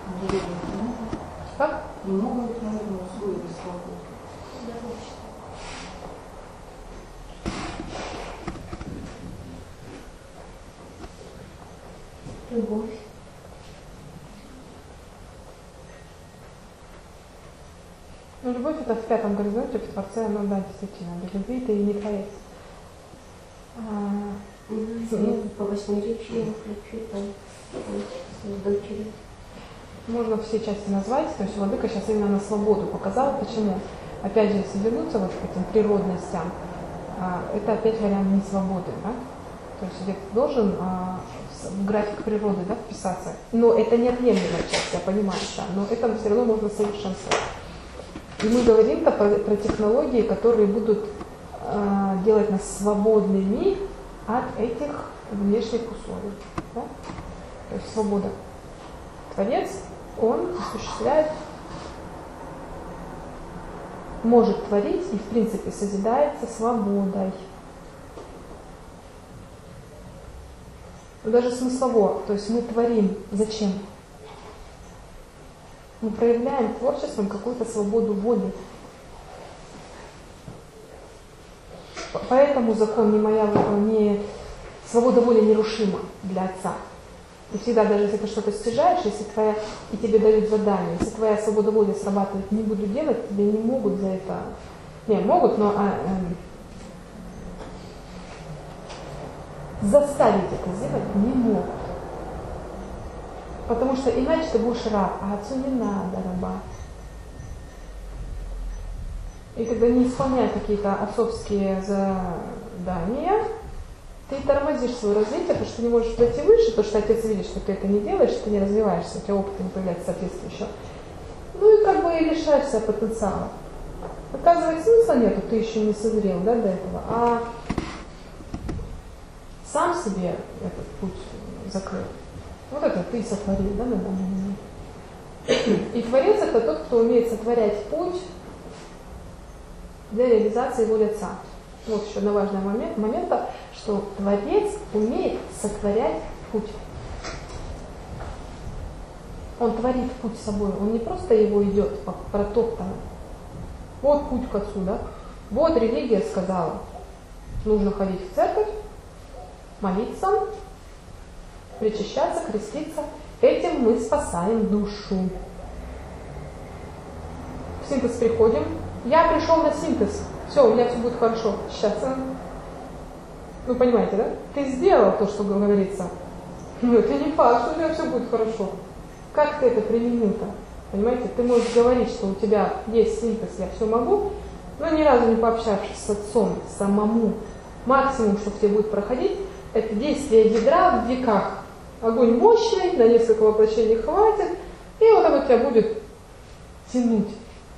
Как? Много, наверное, условий для свободы. Любовь. Ну, любовь это в пятом горизонте, в Творце, ну да, действительно, без любви ты и не творец. А, Ну, по восьмеричию ключи там с дочерью. Можно все части назвать, то есть владыка сейчас именно на свободу показал. Почему? Опять же, если вернуться вот к этим природностям, это опять вариант не свободы, да? То есть субъект должен в график природы, да, вписаться. Но это неотъемлемая часть, я понимаю, да, но это все равно можно совершенствовать. И мы говорим-то про технологии, которые будут делать нас свободными от этих внешних условий. Да? То есть свобода. Творец, он осуществляет, может творить и в принципе созидается свободой. Даже смыслово, то есть мы творим. Зачем? Мы проявляем творчеством какую-то свободу воли. Поэтому закон не моя, не свобода воли нерушима для Отца. И всегда, даже если ты что-то стяжаешь, если твоя, и тебе дают задание, если твоя свобода воли срабатывает, не буду делать, тебе не могут за это, не, могут, но а, а, заставить это сделать не могут. Потому что иначе ты будешь раб, а Отцу не надо раба. И когда не исполняя какие-то отцовские задания, ты тормозишь свое развитие, потому что ты не можешь пойти выше, потому что Отец видит, что ты это не делаешь, что ты не развиваешься, у тебя опыта не появляется соответствующего. Ну и как бы и лишаешься потенциала. Оказывается, смысла нету, ты еще не созрел, да, до этого. А сам себе этот путь закрыл. Вот это ты сотворил, да, на данный момент. И Творец — это тот, кто умеет сотворять путь для реализации воли Отца. Вот еще одна важная момент, момента, что Творец умеет сотворять путь. Он творит путь собой, он не просто его идет по протоптанному. Вот путь к Отцу, да? Вот религия сказала, нужно ходить в церковь, молиться, причащаться, креститься. Этим мы спасаем душу. В синтез приходим. Я пришел на синтез. Все, у меня все будет хорошо. Сейчас. Ну, понимаете, да? Ты сделал то, что говорится. Но это не факт, что у тебя все будет хорошо. Как ты это применил-то? Понимаете? Ты можешь говорить, что у тебя есть синтез, я все могу, но ни разу не пообщавшись с Отцом самому. Максимум, что к тебе будет проходить, это действие ядра в веках. Огонь мощный, на несколько воплощений хватит, и вот оно тебя будет тянуть.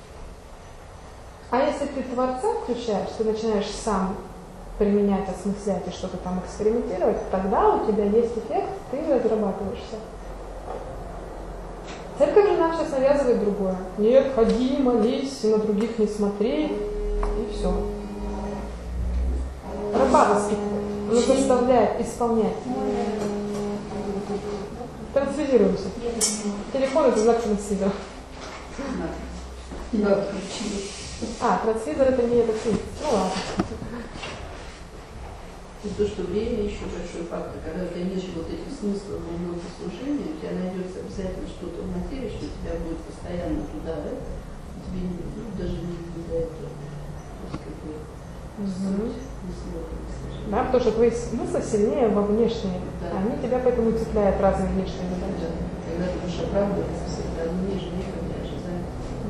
А если ты Творца включаешь, ты начинаешь сам применять, осмыслять и что-то там экспериментировать, тогда у тебя есть эффект, ты разрабатываешься. Церковь же нам сейчас навязывает другое. Нет, ходи, молись, на других не смотри, и все. Раба воспитывает, он заставляет исполнять. Трансфизируемся. Телефон — это знак трансфизера. Да, включили. А, трансфизер — это не этот фильм. Ну ладно. И то, что время еще большой фактор, когда у тебя нет вот этих смыслов во много служения, у тебя найдется обязательно что-то в материи, что тебя будет постоянно туда, да? Тебе не, ну, даже не для этого. То есть как бы суть не сложно. Да, потому что твои смыслы сильнее во внешние. Да. Они тебя поэтому цепляют разные внешние задачи. Да. Когда ты будешь оправдываться всегда, ну не же некогда ожидать.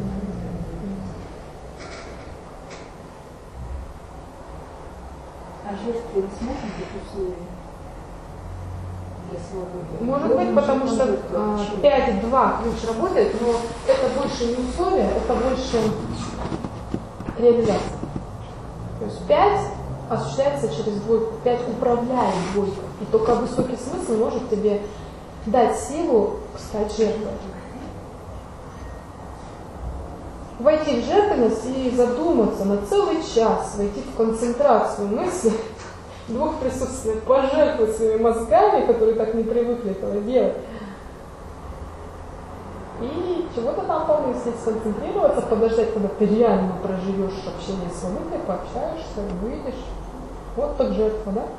А жертвы рассмотрим как условия для свободы? Может быть, потому что а, пять два ключ работает, но это больше не условие, это больше реализация. То есть пять осуществляется через двойку, пять управляет двойкой. И только высокий смысл может тебе дать силу стать жертвой. Войти в жертвенность и задуматься на целый час, войти в концентрацию мысли двух присутственных, пожертвовать своими мозгами, которые так не привыкли этого делать. И чего-то там помыслить, сконцентрироваться, подождать, когда ты реально проживешь общение с валютой, пообщаешься, выйдешь. Вот так жертва, да?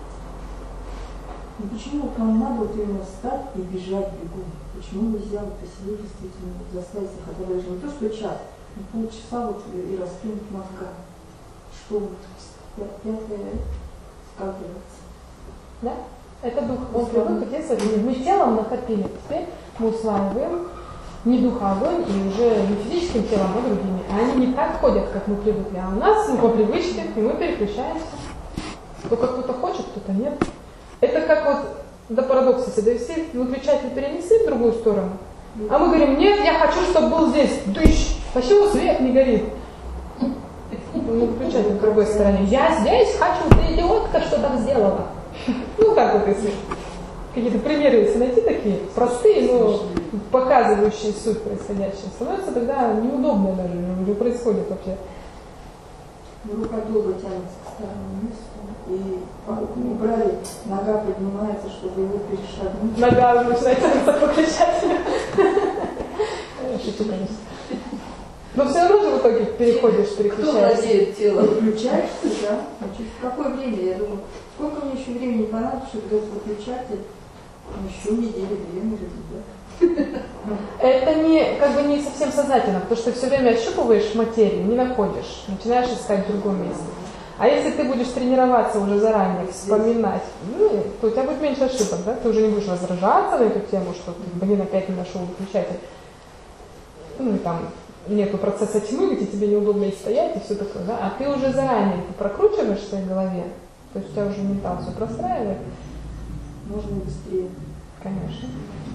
Ну почему там надо вот именно встать и бежать бегом? Почему нельзя вот посидеть действительно, вот заставить их, это даже не то, что час, но полчаса вот и раскинуть мозга, что вот пятое скатывается. Да? Это дух. Он привык к действию. Мы телом накопили. Теперь мы усваиваем не дух, а огонь, и уже не физическим телом, а другими. А они не так ходят, как мы привыкли. А у нас ну, по привычке, и мы переключаемся. Только кто-то хочет, кто-то нет. Это как вот до парадокса, если все выключатель перенесли в другую сторону, а мы говорим, нет, я хочу, чтобы был здесь. Дыщ! Почему свет не горит? Ну, выключатель в другой стороне. Я здесь хочу, ты идиотка, что так сделала. Ну, так вот, если какие-то примеры, если найти такие, простые, но показывающие суть происходящего, становится тогда неудобно даже, уже происходит вообще. Рука долго тянется к старому месту, и убрали, нога поднимается, чтобы его перешагнуть. Нога начинает тянуться к выключателю. Шучу, конечно. Но все равно же в итоге переходишь, переключаешься. Кто владеет телом? Выключаешься, да. Значит, в какое время? Я думаю, сколько мне еще времени понадобится, чтобы этот выключатель? Еще недели, две, может быть, да. Это не, как бы не совсем сознательно, потому что ты все время ощупываешь материю, не находишь, начинаешь искать в другом месте. А если ты будешь тренироваться уже заранее, вспоминать, ну, то у тебя будет меньше ошибок, да? Ты уже не будешь возражаться на эту тему, что ты, блин, опять не нашел выключатель. Ну, и там нету процесса тьмы, где тебе неудобно и стоять, и все такое, да? А ты уже заранее это прокручиваешь в своей голове, то есть у тебя уже ментал все простраивает. Можно быстрее. Конечно.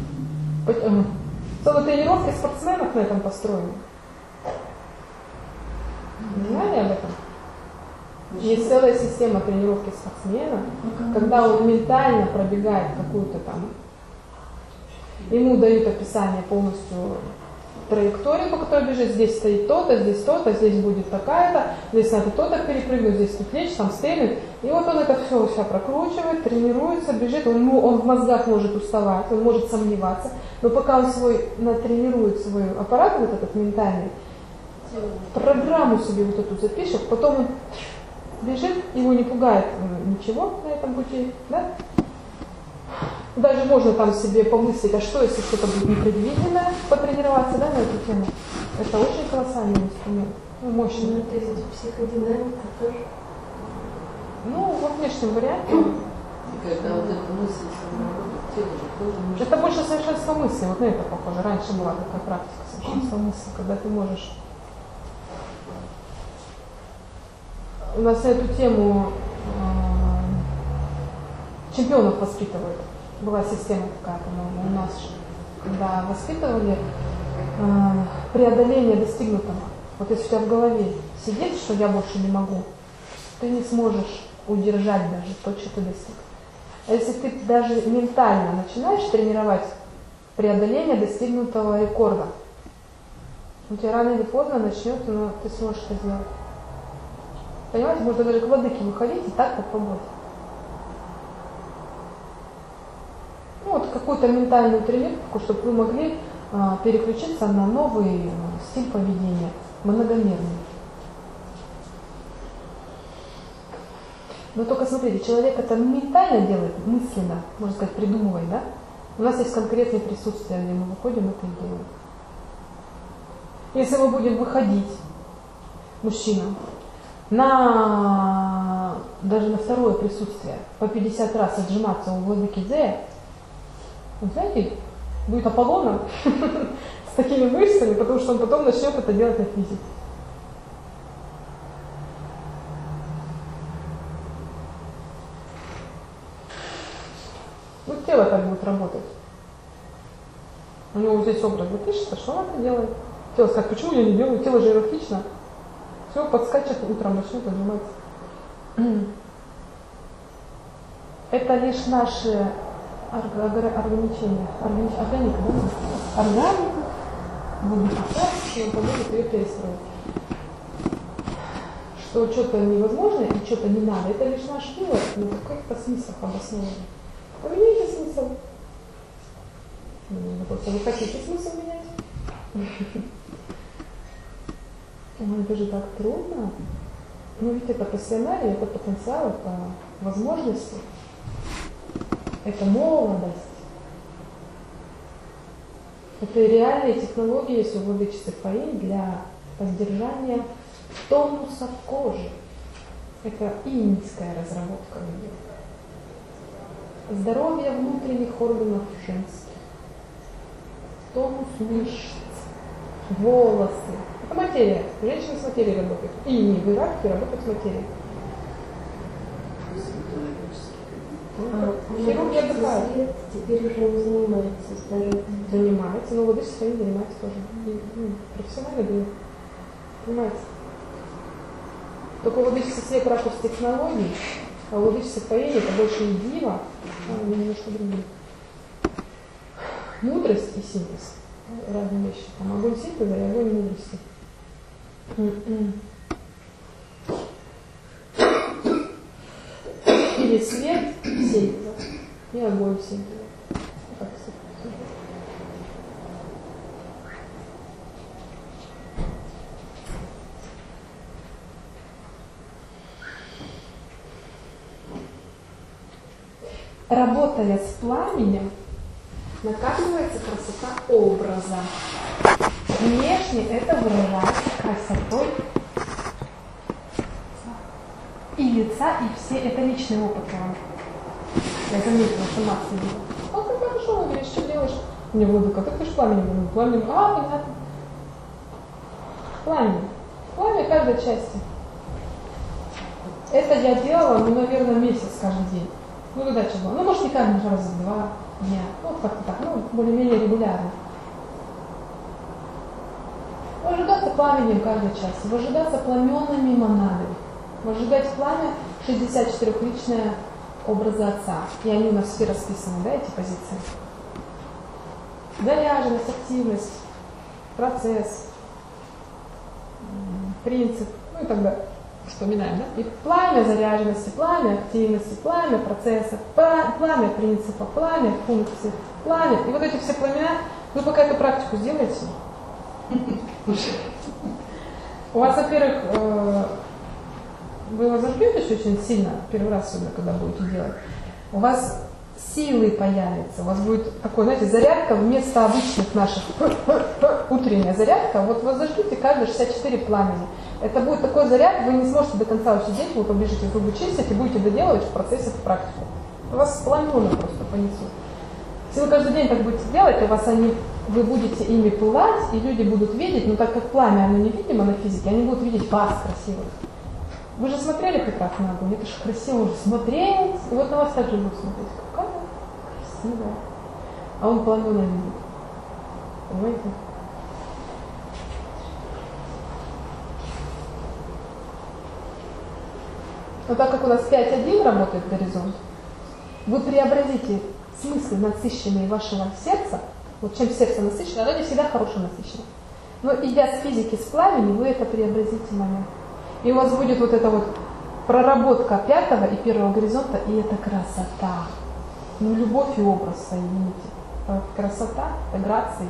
Целые тренировки спортсменов на этом построены. Не знали об этом? Есть целая система тренировки спортсмена, когда он ментально пробегает какую-то там, ему дают описание полностью траектории, по которой бежит, здесь стоит то-то, здесь то-то, здесь будет такая-то, здесь надо то-то перепрыгнуть, здесь тут лечь, там стрельнуть. И вот он это все себя прокручивает, тренируется, бежит, он, он в мозгах может уставать, он может сомневаться, но пока он свой, натренирует свой аппарат, вот этот ментальный, программу себе вот эту запишет, потом он бежит, его не пугает ничего на этом пути, да? Даже можно там себе помыслить, а что, если что-то будет непредвиденное, потренироваться, да, на эту тему. Это очень колоссальный инструмент, ну, мощный. Ну, то есть психодинамика тоже. Ну, во внешнем варианте. И когда вот эта мысль самого тела же тоже может... Это больше совершенство мысли, вот на это похоже. Раньше была такая практика совершенства мысли, когда ты можешь... У нас на эту тему э, чемпионов воспитывают. Была система такая, по-моему, у нас, когда воспитывали э, преодоление достигнутого. Вот если у тебя в голове сидит, что я больше не могу, ты не сможешь удержать даже то, что ты достиг. А если ты даже ментально начинаешь тренировать преодоление достигнутого рекорда, у тебя рано или поздно начнет, но ты сможешь это сделать. Понимаете, можно даже к владыке выходить и так попробовать. Ну, вот какую-то ментальную тренировку, чтобы вы могли а, переключиться на новый стиль поведения, многомерный. Но только смотрите, человек это ментально делает, мысленно, можно сказать, придумывает, да? У нас есть конкретные присутствия, где мы выходим, это и делаем. Если мы будем выходить, мужчина, на даже на второе присутствие по пятьдесят раз отжиматься у владыки Дзея, вы знаете, будет Аполлоном с такими мышцами, потому что он потом начнет это делать на физике. Ну, тело так будет работать. У него здесь образ выпишется, что он это делает. Тело скажет, почему я не делаю? Тело же иерархично. Все, подскачет, утром начнет отжиматься. Это лишь наши ограничения. Органика, да? Органика, модификация, он поможет ее перестроить. Что что-то невозможно и что-то не надо, это лишь наш вывод, но в каких-то смыслах обоснованный. Поменяйте смысл. Вы хотите смысл менять? Ой, это же так трудно. Ну ведь это по сценарию, это потенциал, это возможности, это молодость. Это реальные технологии, если у владычицы Фаи, для поддержания тонуса кожи. Это иньская разработка. Здоровье внутренних органов женских. Тонус мышц, волосы. Это материя. Женщина с материей работает. И не в иерархии работает с материей. А, хирурги отдыхают. Теперь уже не занимается здоровьем. Занимается, но владычица Фаи занимается тоже. И, ну, профессионально делает. Понимаете? Только у владычицы Свет ракурс технологий, а у владычицы Фаи это больше не дива, а немножко другие. Мудрость и синтез. Разные вещи. Там огонь синтеза и огонь мудрости. Или свет синтеза и огонь синтеза. Так, работая с пламенем, накапливается красота образа. Внешне это выражается красотой и лица, и все. Это личный опыт вам. Я заметила, что Макс видела. А ты хорошо говоришь, что делаешь? Мне владыка, как ты ж пламенем? Говорю, пламенем. А, понятно. Пламя. Пламя каждой части. Это я делала, ну, наверное, месяц каждый день. Ну, задача была. Ну, может, не каждый раз в два дня. Ну, как-то так, ну, более-менее регулярно. Вожидаться пламенем каждой части, вожидаться пламенными монадами. Возжигать пламя шестьдесят четырехличное образа Отца. И они у нас все расписаны, да, эти позиции. Заряженность, активность, процесс, принцип, ну и так далее. Вспоминаем, да? И пламя заряженности, пламя активности, пламя процесса, пламя принципа, пламя функции, пламя. И вот эти все пламена, вы пока эту практику сделаете. У вас, во-первых, вы его зажгете очень сильно, первый раз особенно, когда будете делать. У вас силы появятся, у вас будет такой, знаете, зарядка вместо обычных наших утренняя зарядка. Вот вы зажгите каждые шестьдесят четыре пламени. Это будет такой заряд, вы не сможете до конца усидеть, вы побежите зубы чистить и будете доделывать в процессе эту практику. У вас пламена просто понесут. Если вы каждый день так будете делать, у вас они, вы будете ими пылать, и люди будут видеть, но так как пламя, оно невидимо на физике, они будут видеть вас красивых. Вы же смотрели хоть раз на огонь, это же красиво уже смотреть, и вот на вас также будут смотреть. Какая красивая. А он пламена видит. Понимаете? Но так как у нас пять один работает горизонт, вы преобразите смыслы, насыщенные вашего сердца. Вот чем сердце насыщено, оно не всегда хорошо насыщено. Но идя с физики, с пламени, вы это преобразите в момент. И у вас будет вот эта вот проработка пятого и первого горизонта, и это красота. Ну, любовь и образ соедините. Красота, это грация.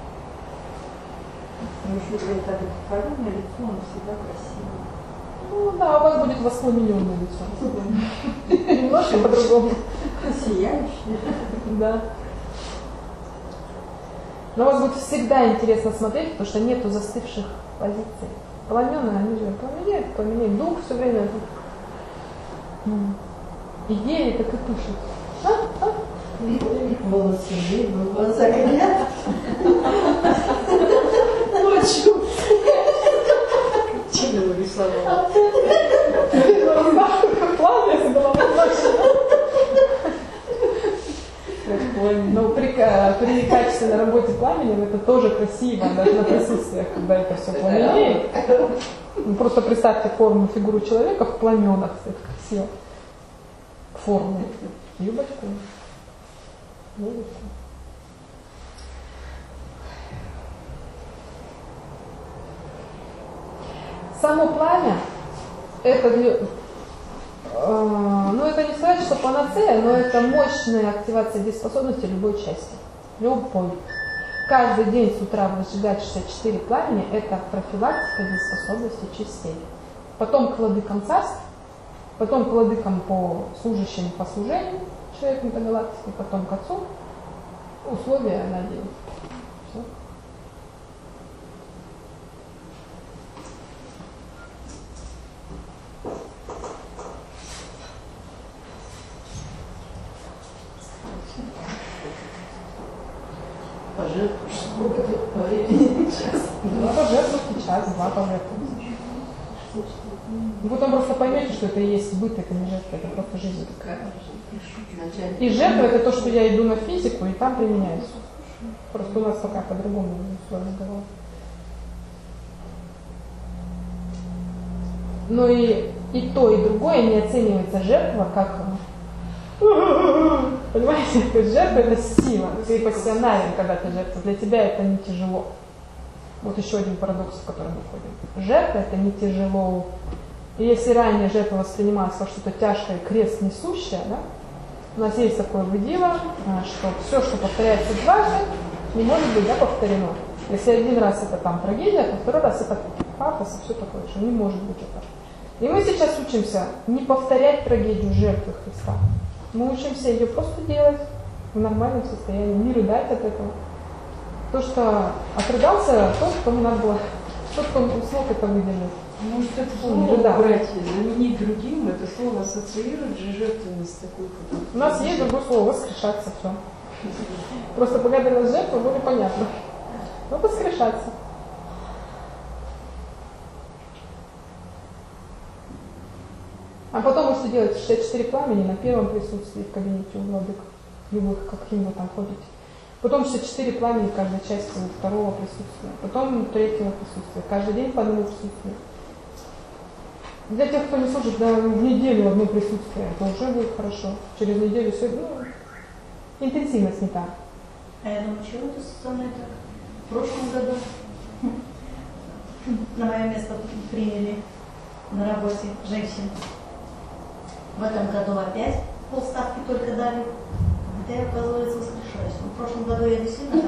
Если это одухотворенное лицо, оно всегда красиво. Ну да, у вас будет воспламененное лицо. Немножко по-другому. Сияющее. Да. Но у вас будет всегда интересно смотреть, потому что нету застывших позиций. Пламенные, они же пламенеют, пламенеют. Дух все время. Идеи так и пишут. А? А? Волосы живы, глаза горят. Ночью. Чем его рисовала? Пламя с головой ночью. Но при, при качественной работе пламенем это тоже красиво, даже на присутствиях, когда это все пламенеет. Просто представьте форму, фигуру человека в пламенах, это красиво. Форму. Юбочку. Юбочку. Само пламя, это для... Ну, это не сказать, что панацея, но это мощная активация дееспособности любой части. Любой. Каждый день с утра выжигать шестьдесят четыре пламени – это профилактика дееспособности частей. Потом к владыкам царств, потом к владыкам по служащим по служению, человек метагалактики, потом к отцу. Условия на день. Все. Два пожертвуйте час, два пожертвуйте. Вы потом просто поймете, что это и есть быт, это не жертва, это просто жизнь такая. И жертва это то, что я иду на физику и там применяюсь. Просто у нас пока по-другому разговор. Но и, и то, и другое не оценивается жертва как... Понимаете, то есть жертва это сила. Ты профессионален, когда ты жертва. Для тебя это не тяжело. Вот еще один парадокс, в который мы входим. Жертва это не тяжело. И если ранее жертва воспринималась как что-то тяжкое, крест несущее, да? У нас есть такое выдило, что все, что повторяется дважды, не может быть, да, повторено. Если один раз это там трагедия, то второй раз это пафос и все такое, что не может быть это. И мы сейчас учимся не повторять трагедию жертвы Христа. Мы учимся ее просто делать в нормальном состоянии, не рыдать от этого. То, что отрыдался тот, кому надо было, тот, кто смог это выдержать. Может, это слово, братья, заменить другим, это слово ассоциирует же жертвенность такой. У нас есть другое слово, воскрешаться, все. Просто пока для нас жертва, было понятно. Но воскрешаться. А потом вы что делаете? шестьдесят четыре пламени на первом присутствии в кабинете у владык, любых, каким вы там ходите. Потом шестьдесят четыре пламени в каждой части второго присутствия. Потом третьего присутствия. Каждый день по одному присутствию. Для тех, кто не служит, да, в неделю одно присутствие, это уже будет хорошо. Через неделю все, ну, интенсивность не та. А я думаю, чего это со мной так? В прошлом году на мое место приняли на работе женщин. В этом году опять полставки только дали. Хотя я, оказывается, воскрешаюсь. В прошлом году я действительно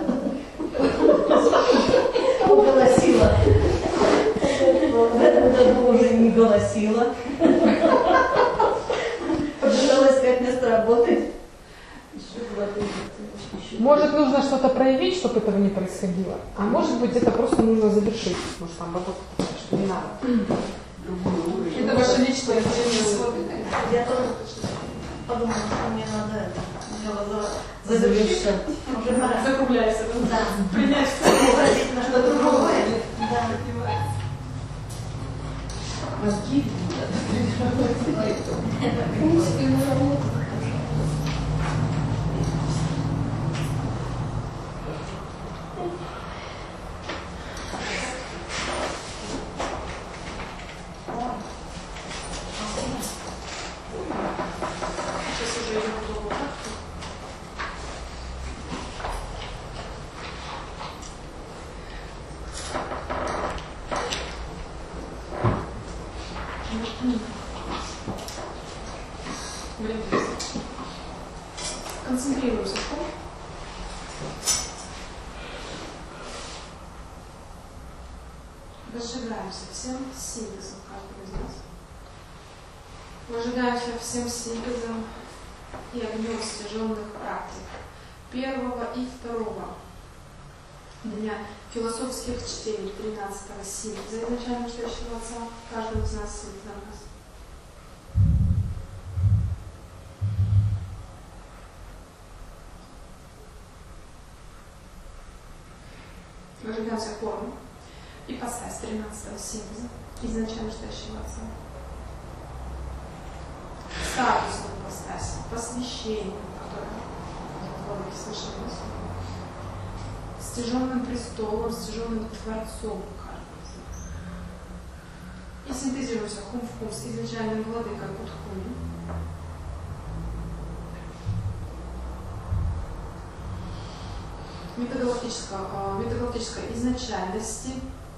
как-то голосила. В этом году уже не голосила. Побежала искать место работы. Может, нужно что-то проявить, чтобы этого не происходило. А может быть, это просто нужно завершить. Может, там работа такая, что не надо. Это ваше личное мнение. Я тоже подумала, что мне надо это завершить. Уже пора. Закругляйся. Да. Принять Обратить на что-то другое. Да. мозги. Концентрируемся. Разжигаемся всем синтезом каждого из нас. Разжигаемся всем синтезом и огнем стяженных практик первого и второго дня философских чтений тринадцатого синтеза изначально настоящего Отца, каждого из нас синтеза нас. Разжигаемся форму и ипостась тринадцатого синтеза изначально настоящего Отца. Статусную ипостась, посвящение, которое в слышали, стяженным престолом, стяженным Творцом каждого из нас. И синтезируемся хум в хум с изначальным владыкой Кутхуми. Метагалактической, метагалактической изначальности.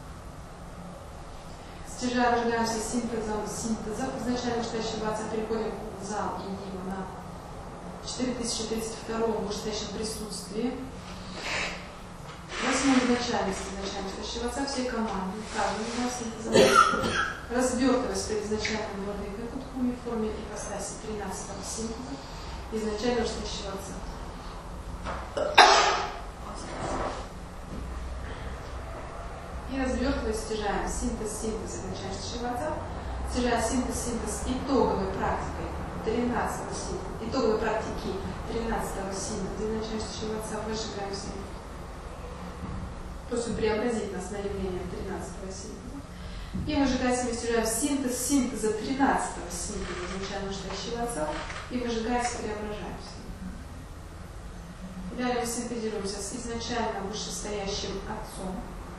Стяжая рождаемся синтезом синтеза изначально настоящего Отца, переходим в зал и Дива на четыре тысячи тридцать втором вышестоящем присутствии. Восьмой изначальности изначально настоящего Отца всей команды, каждый из нас синтезом, развертываясь перед изначальным владыкой Кутхуми в форме ипостаси тринадцатого синтеза изначально настоящего Отца. И развертываясь, стяжаем синтез, синтез изначально настоящего Отца, стяжая синтез, синтез итоговой практикой тринадцатого синтеза, итоговой практики тринадцатого синтеза изначально настоящего Отца, выжигаемся. Просим преобразить нас на явление тринадцатого синтеза. И выжигаясь, мы стяжаем синтез, синтеза тринадцатого синтеза изначально настоящего Отца, и выжигаясь, преображаемся. Далее мы синтезируемся с изначально вышестоящим Отцом.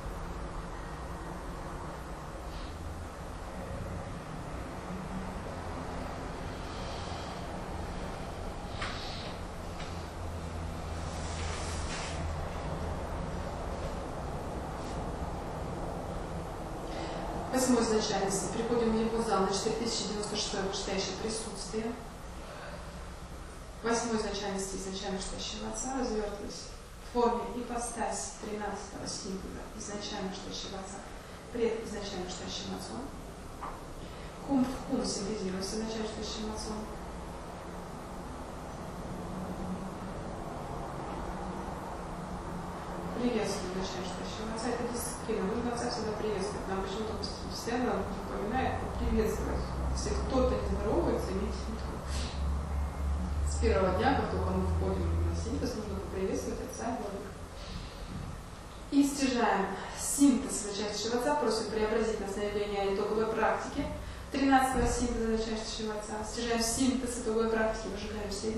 Восьмой изначальности. Приходим в его зал на четыре тысячи девяносто шестое вышестоящее присутствие. Восьмой изначальности изначально настоящего Отца, развертываясь в форме ипостась тринадцатого синтеза изначально настоящего Отца пред изначально настоящим Отцом. Хум в хум синтезируется изначально настоящим Отцом. Приветствую изначально настоящего Отца. Это дисциплина. Нужно Отца всегда приветствовать. Нам почему-то постоянно напоминает приветствовать. Если кто-то не здоровается, имейте в виду. С первого дня, как только мы входим на синтез, нужно поприветствовать Отца и Владыку. И стяжаем синтез начальнейшего Отца, просим преобразить нас на явление итоговой практики тринадцатого синтеза начальнейшего Отца. Стяжаем синтез итоговой практики, выжигаем семь.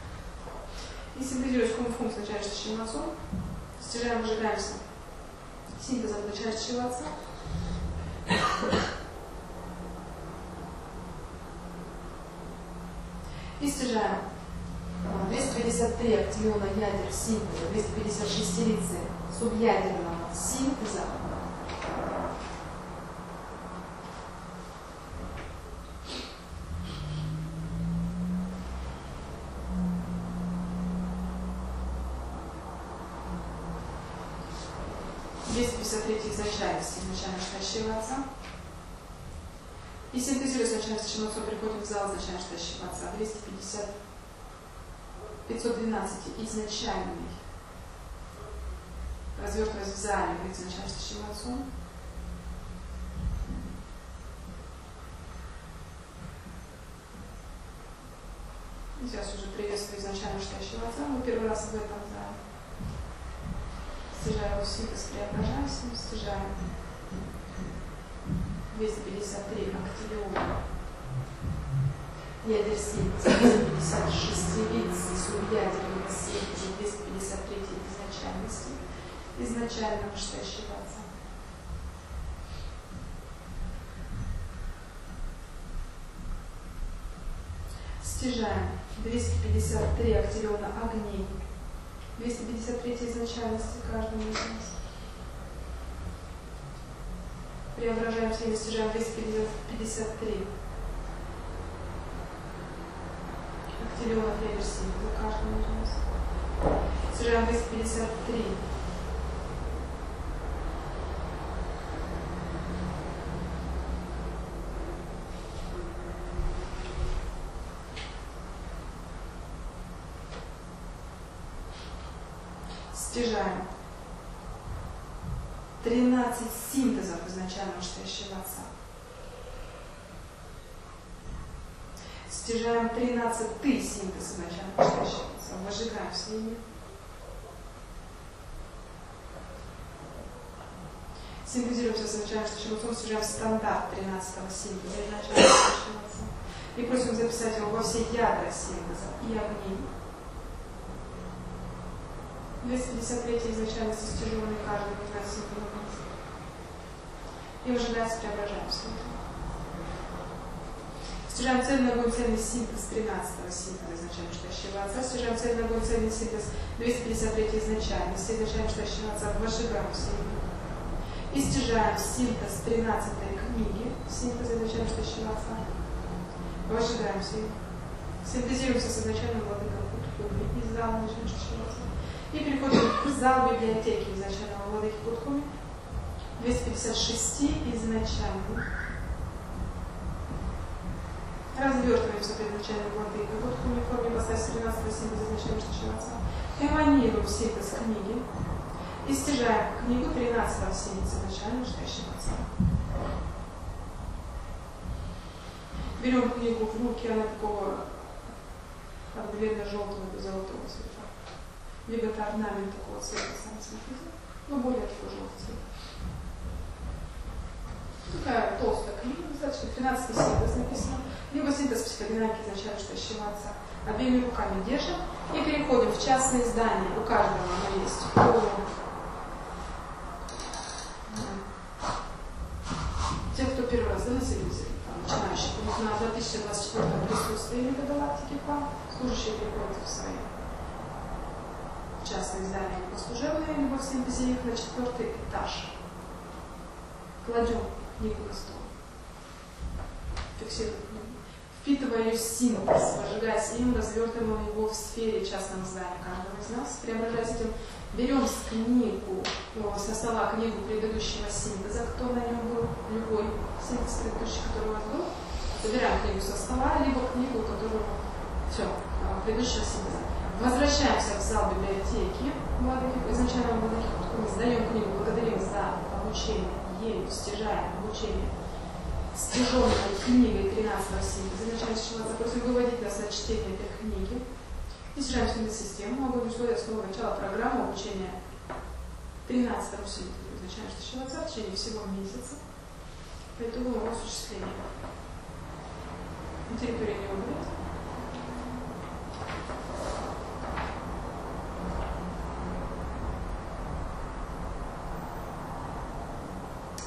И синтезируясь хум-фум с начальнейшим Отцом, стяжаем, выжигаемся синтезом начинает сшиваться. И стяжаем двести пятьдесят три актиона ядер синтеза, двести пятьдесят шестерицы субъядерного синтеза. двести пятьдесят три изначальности начинаем сшиваться. И синтезируя начинаем сшиваться, приходим в зал, начинаем сшиваться. двести пятьдесят, пятьсот двенадцать изначальный. Развертываясь в зале, начинаем сшиваться. Сейчас уже приветствую изначально сшиваться. Мы первый раз в этом зале. Стяжаем синтез, преображаемся, стяжаем двести пятьдесят три активиона ядер синтеза, двести пятьдесят шестерицы субъядерного синтеза, двести пятьдесят три изначальности. Изначально начинает сшиваться. Стяжаем двести пятьдесят три активиона огней. двести пятьдесят три изначальности каждому из нас. Преображаем всеми, стяжаем двести пятьдесят три активионов ядер синтеза каждому из нас. Стяжаем двести пятьдесят три стяжаем тринадцать синтезов изначально может сшиваться. Стяжаем тринадцать ты синтез изначально может сшиваться. Выжигаем с ними. Синтезируемся с изначально сшиваться. Стяжаем стандарт тринадцатого синтеза изначально сшиваться. И просим записать его во все ядра синтеза и огней. двести пятьдесят три изначальности стяженные каждый из нас синтеза. И выжигается, преображаемся. Стяжаем цельный огонь, цельный синтез тринадцатого синтеза изначально что сшиваться. Стяжаем цельный огонь, цельный синтез двести пятьдесят три изначальности изначально что сшиваться. Выжигаемся. И стяжаем синтез тринадцатой книги, синтез изначально что сшиваться. Выжигаемся. Синтезируемся с изначальным владыком Кутхуми. Из зала начинаем сшиваться. И переходим в зал библиотеки изначального владыки Кутхуми. двести пятьдесят шесть изначальных. Развертываемся перед начальным владыкой Кутхуми в форме ипостаси тринадцатого синтеза изначально сшиваться. Эманируем синтез книги. И стяжаем книгу тринадцатого синтеза изначально сшиваться. Берем книгу в руки, она такого бледно-желтого до золотого цвета. Либо это орнамент такого цвета, сами смотрите, но более такого желтого цвета. Такая толстая книга, достаточно тринадцатый синтез написано. Либо синтез психодинамики изначально что сшиваться. Обеими руками держим и переходим в частные здания. У каждого оно есть. Те, кто первый раз да, на телевизоре, начинающие, на две тысячи двадцать четвёртом присутствии Мегагалактики К, служащие переходят в свои частные здания либо служебные, либо в синтезе их на четвертый этаж. Кладем книгу на стол. Фиксируем книгу. Впитывая ее синтез, зажигаясь им, развертываем его в сфере частного здания каждого из нас. Преображаясь этим, берем с книгу, со стола книгу предыдущего синтеза, кто на нем был, любой синтез предыдущий, который у вас был. Забираем книгу со стола, либо книгу, которую все, предыдущего синтеза. Возвращаемся в зал библиотеки, изначально мы сдаем книгу, благодарим за обучение, ею стяжаем обучение стяженной книгой тринадцатого синтеза, изначально сшиваться, просим выводить нас на чтение этой книги. И стяжаем синтез-систему, мы будем условия с самого начала программы обучения тринадцатого синтеза, изначально сшиваться в течение всего месяца по итогу его осуществления. На территории не убрать.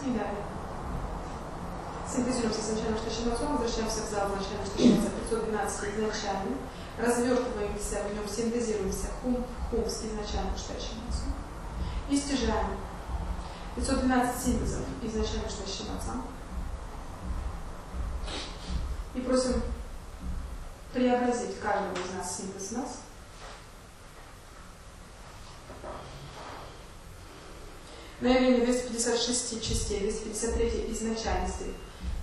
И далее. Синтезируемся изначально штащимацом, возвращаемся в зал, изначально штащимаца пятьсот двенадцать изначально, развертываемся в нем, синтезируемся хум, хумс изначально штащимацом. И стяжаем пятьсот двенадцать синтезов изначально штащимаца. И просим преобразить каждого из нас синтез нас. На явление двести пятьдесят шесть частей, двести пятьдесят три изначальности,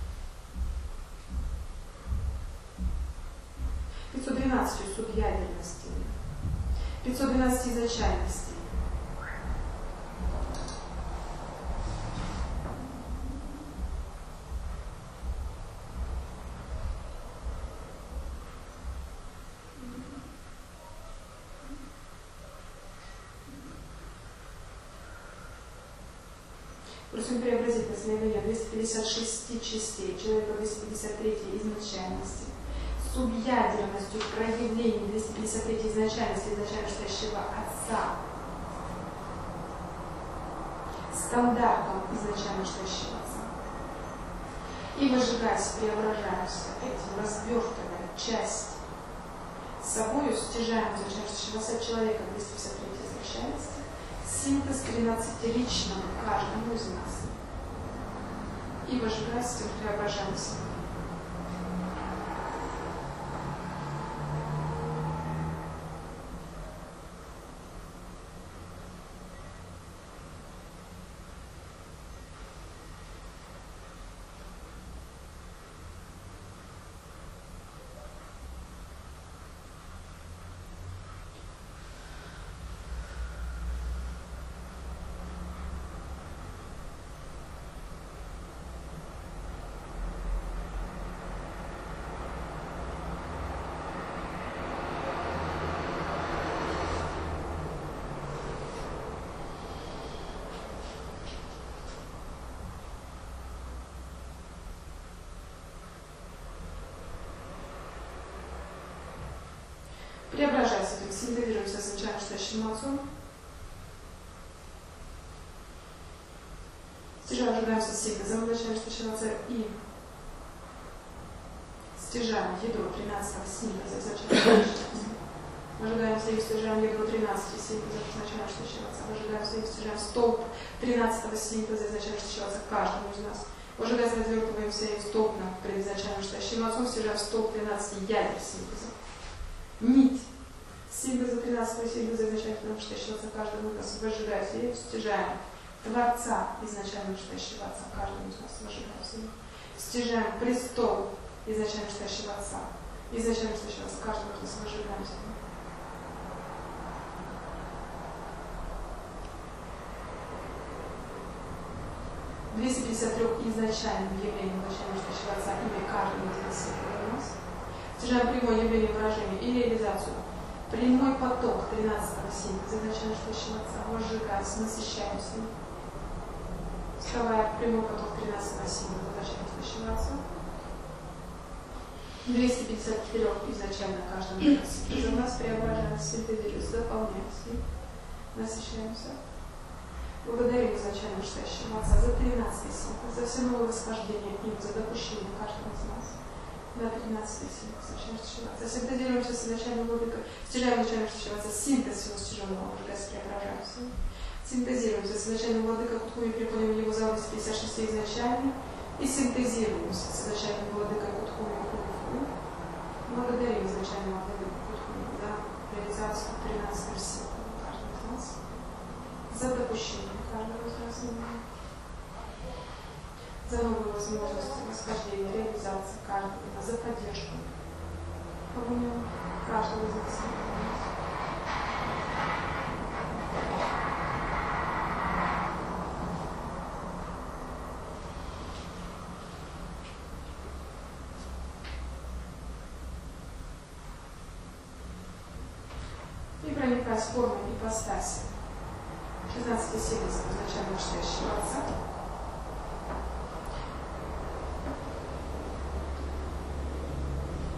пятьсот двенадцать субъядерности, пятьсот двенадцать изначальностей. Просим преобразить на явление двести пятьдесят шесть частей, человека двести пятьдесят три изначальности, субъядерностью проявления двести пятьдесят три изначальности, изначально стоящего Отца, стандартом изначально стоящего Отца. И выжигаясь, преображаемся этим, развертывая часть собою, стяжаем изначально стоящего Отца человека двести пятьдесят три изначальности, синтез тринадцатиричного каждому из нас. И выжигаясь, тем преображаемся. Преображаясь этим, синтезируемся с изначально стоящим Отцом. Стяжаем, ожидаемся синтезом изначально стоящего Отца и стяжаем ядро тринадцатого синтеза изначально стоящего Отца. Ожидаемся и стяжаем ядро тринадцати синтезов изначально стоящего Отца. Ожидаемся и стяжаем столб тринадцатого синтеза изначально стоящего Отца каждому из нас. Ожидаясь, развертываемся и столбно перед изначально стоящим Отцом, стяжаем столб тринадцати ядер синтеза. Нить синтеза тринадцатого синтеза изначально стоящего Отца каждому из нас, выжигаясь и стяжаем Творца изначально стоящего Отца каждому из нас, выжигаем. Стяжаем престол изначально стоящего Отца, изначально стоящего Отца каждому из нас, выжигаем. двести пятьдесят три изначальным явлением изначально стоящего Отца имя каждого из нас, у нас. Стяжаем прямое явление выражения и реализацию. Прямой поток тринадцатого синтеза изначально стоящего Отца, выжигаясь, насыщаемся. Вставая прямой поток тринадцатого синтеза изначально стоящего Отца. двести пятьдесят четыре изначально каждого из нас синтеза у нас преображаемся, синтезируемся, заполняемся, насыщаемся. Благодарим изначально стоящего Отца за тринадцатый синтез, за все новое восхождение им, за допущение каждого из нас. На тринадцатый синтез изначально стоящего Отца. Синтезируемся с изначальной логикой, стяжаем изначально стоящего Отца, синтез всего стяженного, ожидаясь, преображаемся. Синтезируемся с изначальной владыкой Кутхуми, приходим в его зал двести пятьдесят шесть изначально, и синтезируемся с изначальной владыкой Кутхуми Кутхуми. Благодарим изначального владыку Кутхуми за реализацию тринадцатого синтеза каждого из нас, за допущение каждого из нас, за новые возможности восхождения, реализации каждого из нас, за поддержку каждого из нас. И проникая с формой ипостаси шестнадцати синтезов изначально стоящего Отца,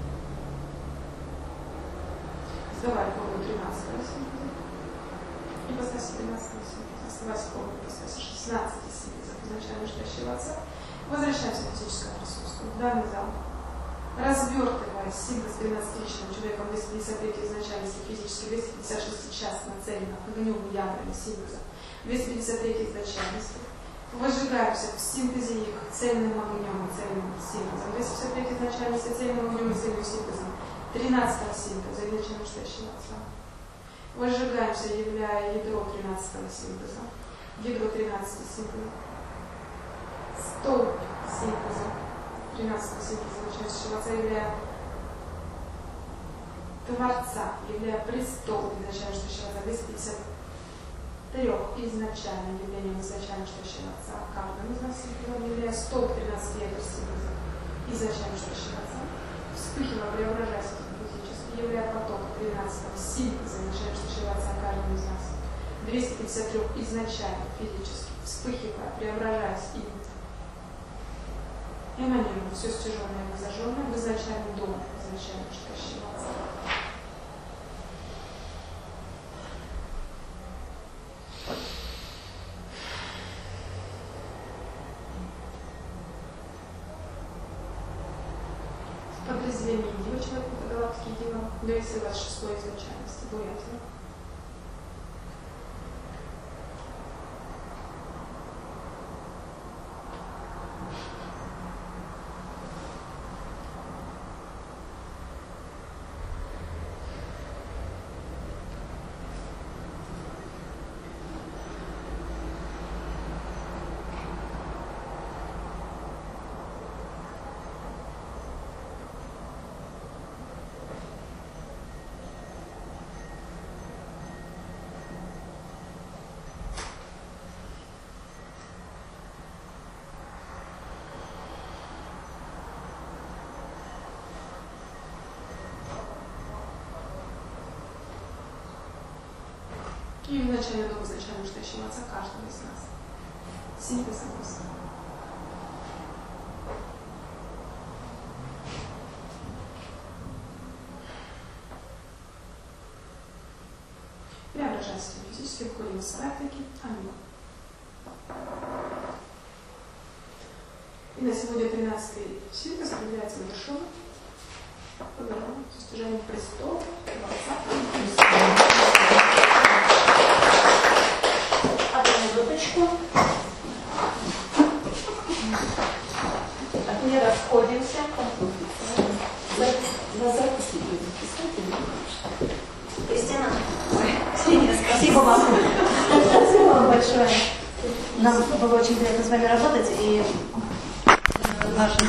сдавая форму тринадцатого синтеза ипостаси тринадцатого синтеза, восьмого ипостаси шестнадцати синтезов, изначально настоящего Отца. Возвращаемся к физическому присутствию. В данный зал. Развертывая синтез тринадцатиличным человеком двести пятьдесят три изначальности физически, двести пятьдесят шесть час нацелено огнем ядрами синтеза, двести пятьдесят три изначальности. Выжигаемся в синтезе их цельным огнем и цельным синтезом. двести пятьдесят три изначальности цельным огнем и цельным синтезом. тринадцатого синтеза, изначально настоящего Отца. Выжигаемся, являя ядро тринадцатого синтеза. Ядро тринадцатого синтеза. Столб синтеза. тринадцатого синтеза, начинающего Отца, являя Творца, являя престол изначально настоящего Отца, двести пятьдесят трех изначально явлением изначально настоящего Отца, каждым из нас являя столб тринадцати ядер синтеза, изначально настоящего Отца, вспыхивая, преображаясь физически, являя поток тринадцатого синтеза, изначально настоящего Отца, каждым из нас, двести пятьдесят три изначально физически, вспыхивая, преображаясь им, эманирует все стяженное и зажженное в изначальный дом, изначально настоящего Отца. Подразделение Дива, человек галактики Дива, двести двадцать шестой изначальности, Дуятина. И изначально дом изначально настоящего Отца каждого из нас. Синтез мысли. Преображаясь физически, выходим из практики. Аминь. И на сегодня тринадцатый синтез является завершенным. Поговорим с достижением престола, Отца. Минуточку. Так, не расходимся. На записи будем писать или нет? Кристина, Ксения, спасибо вам. Спасибо вам большое. Нам было очень приятно с вами работать, и ваши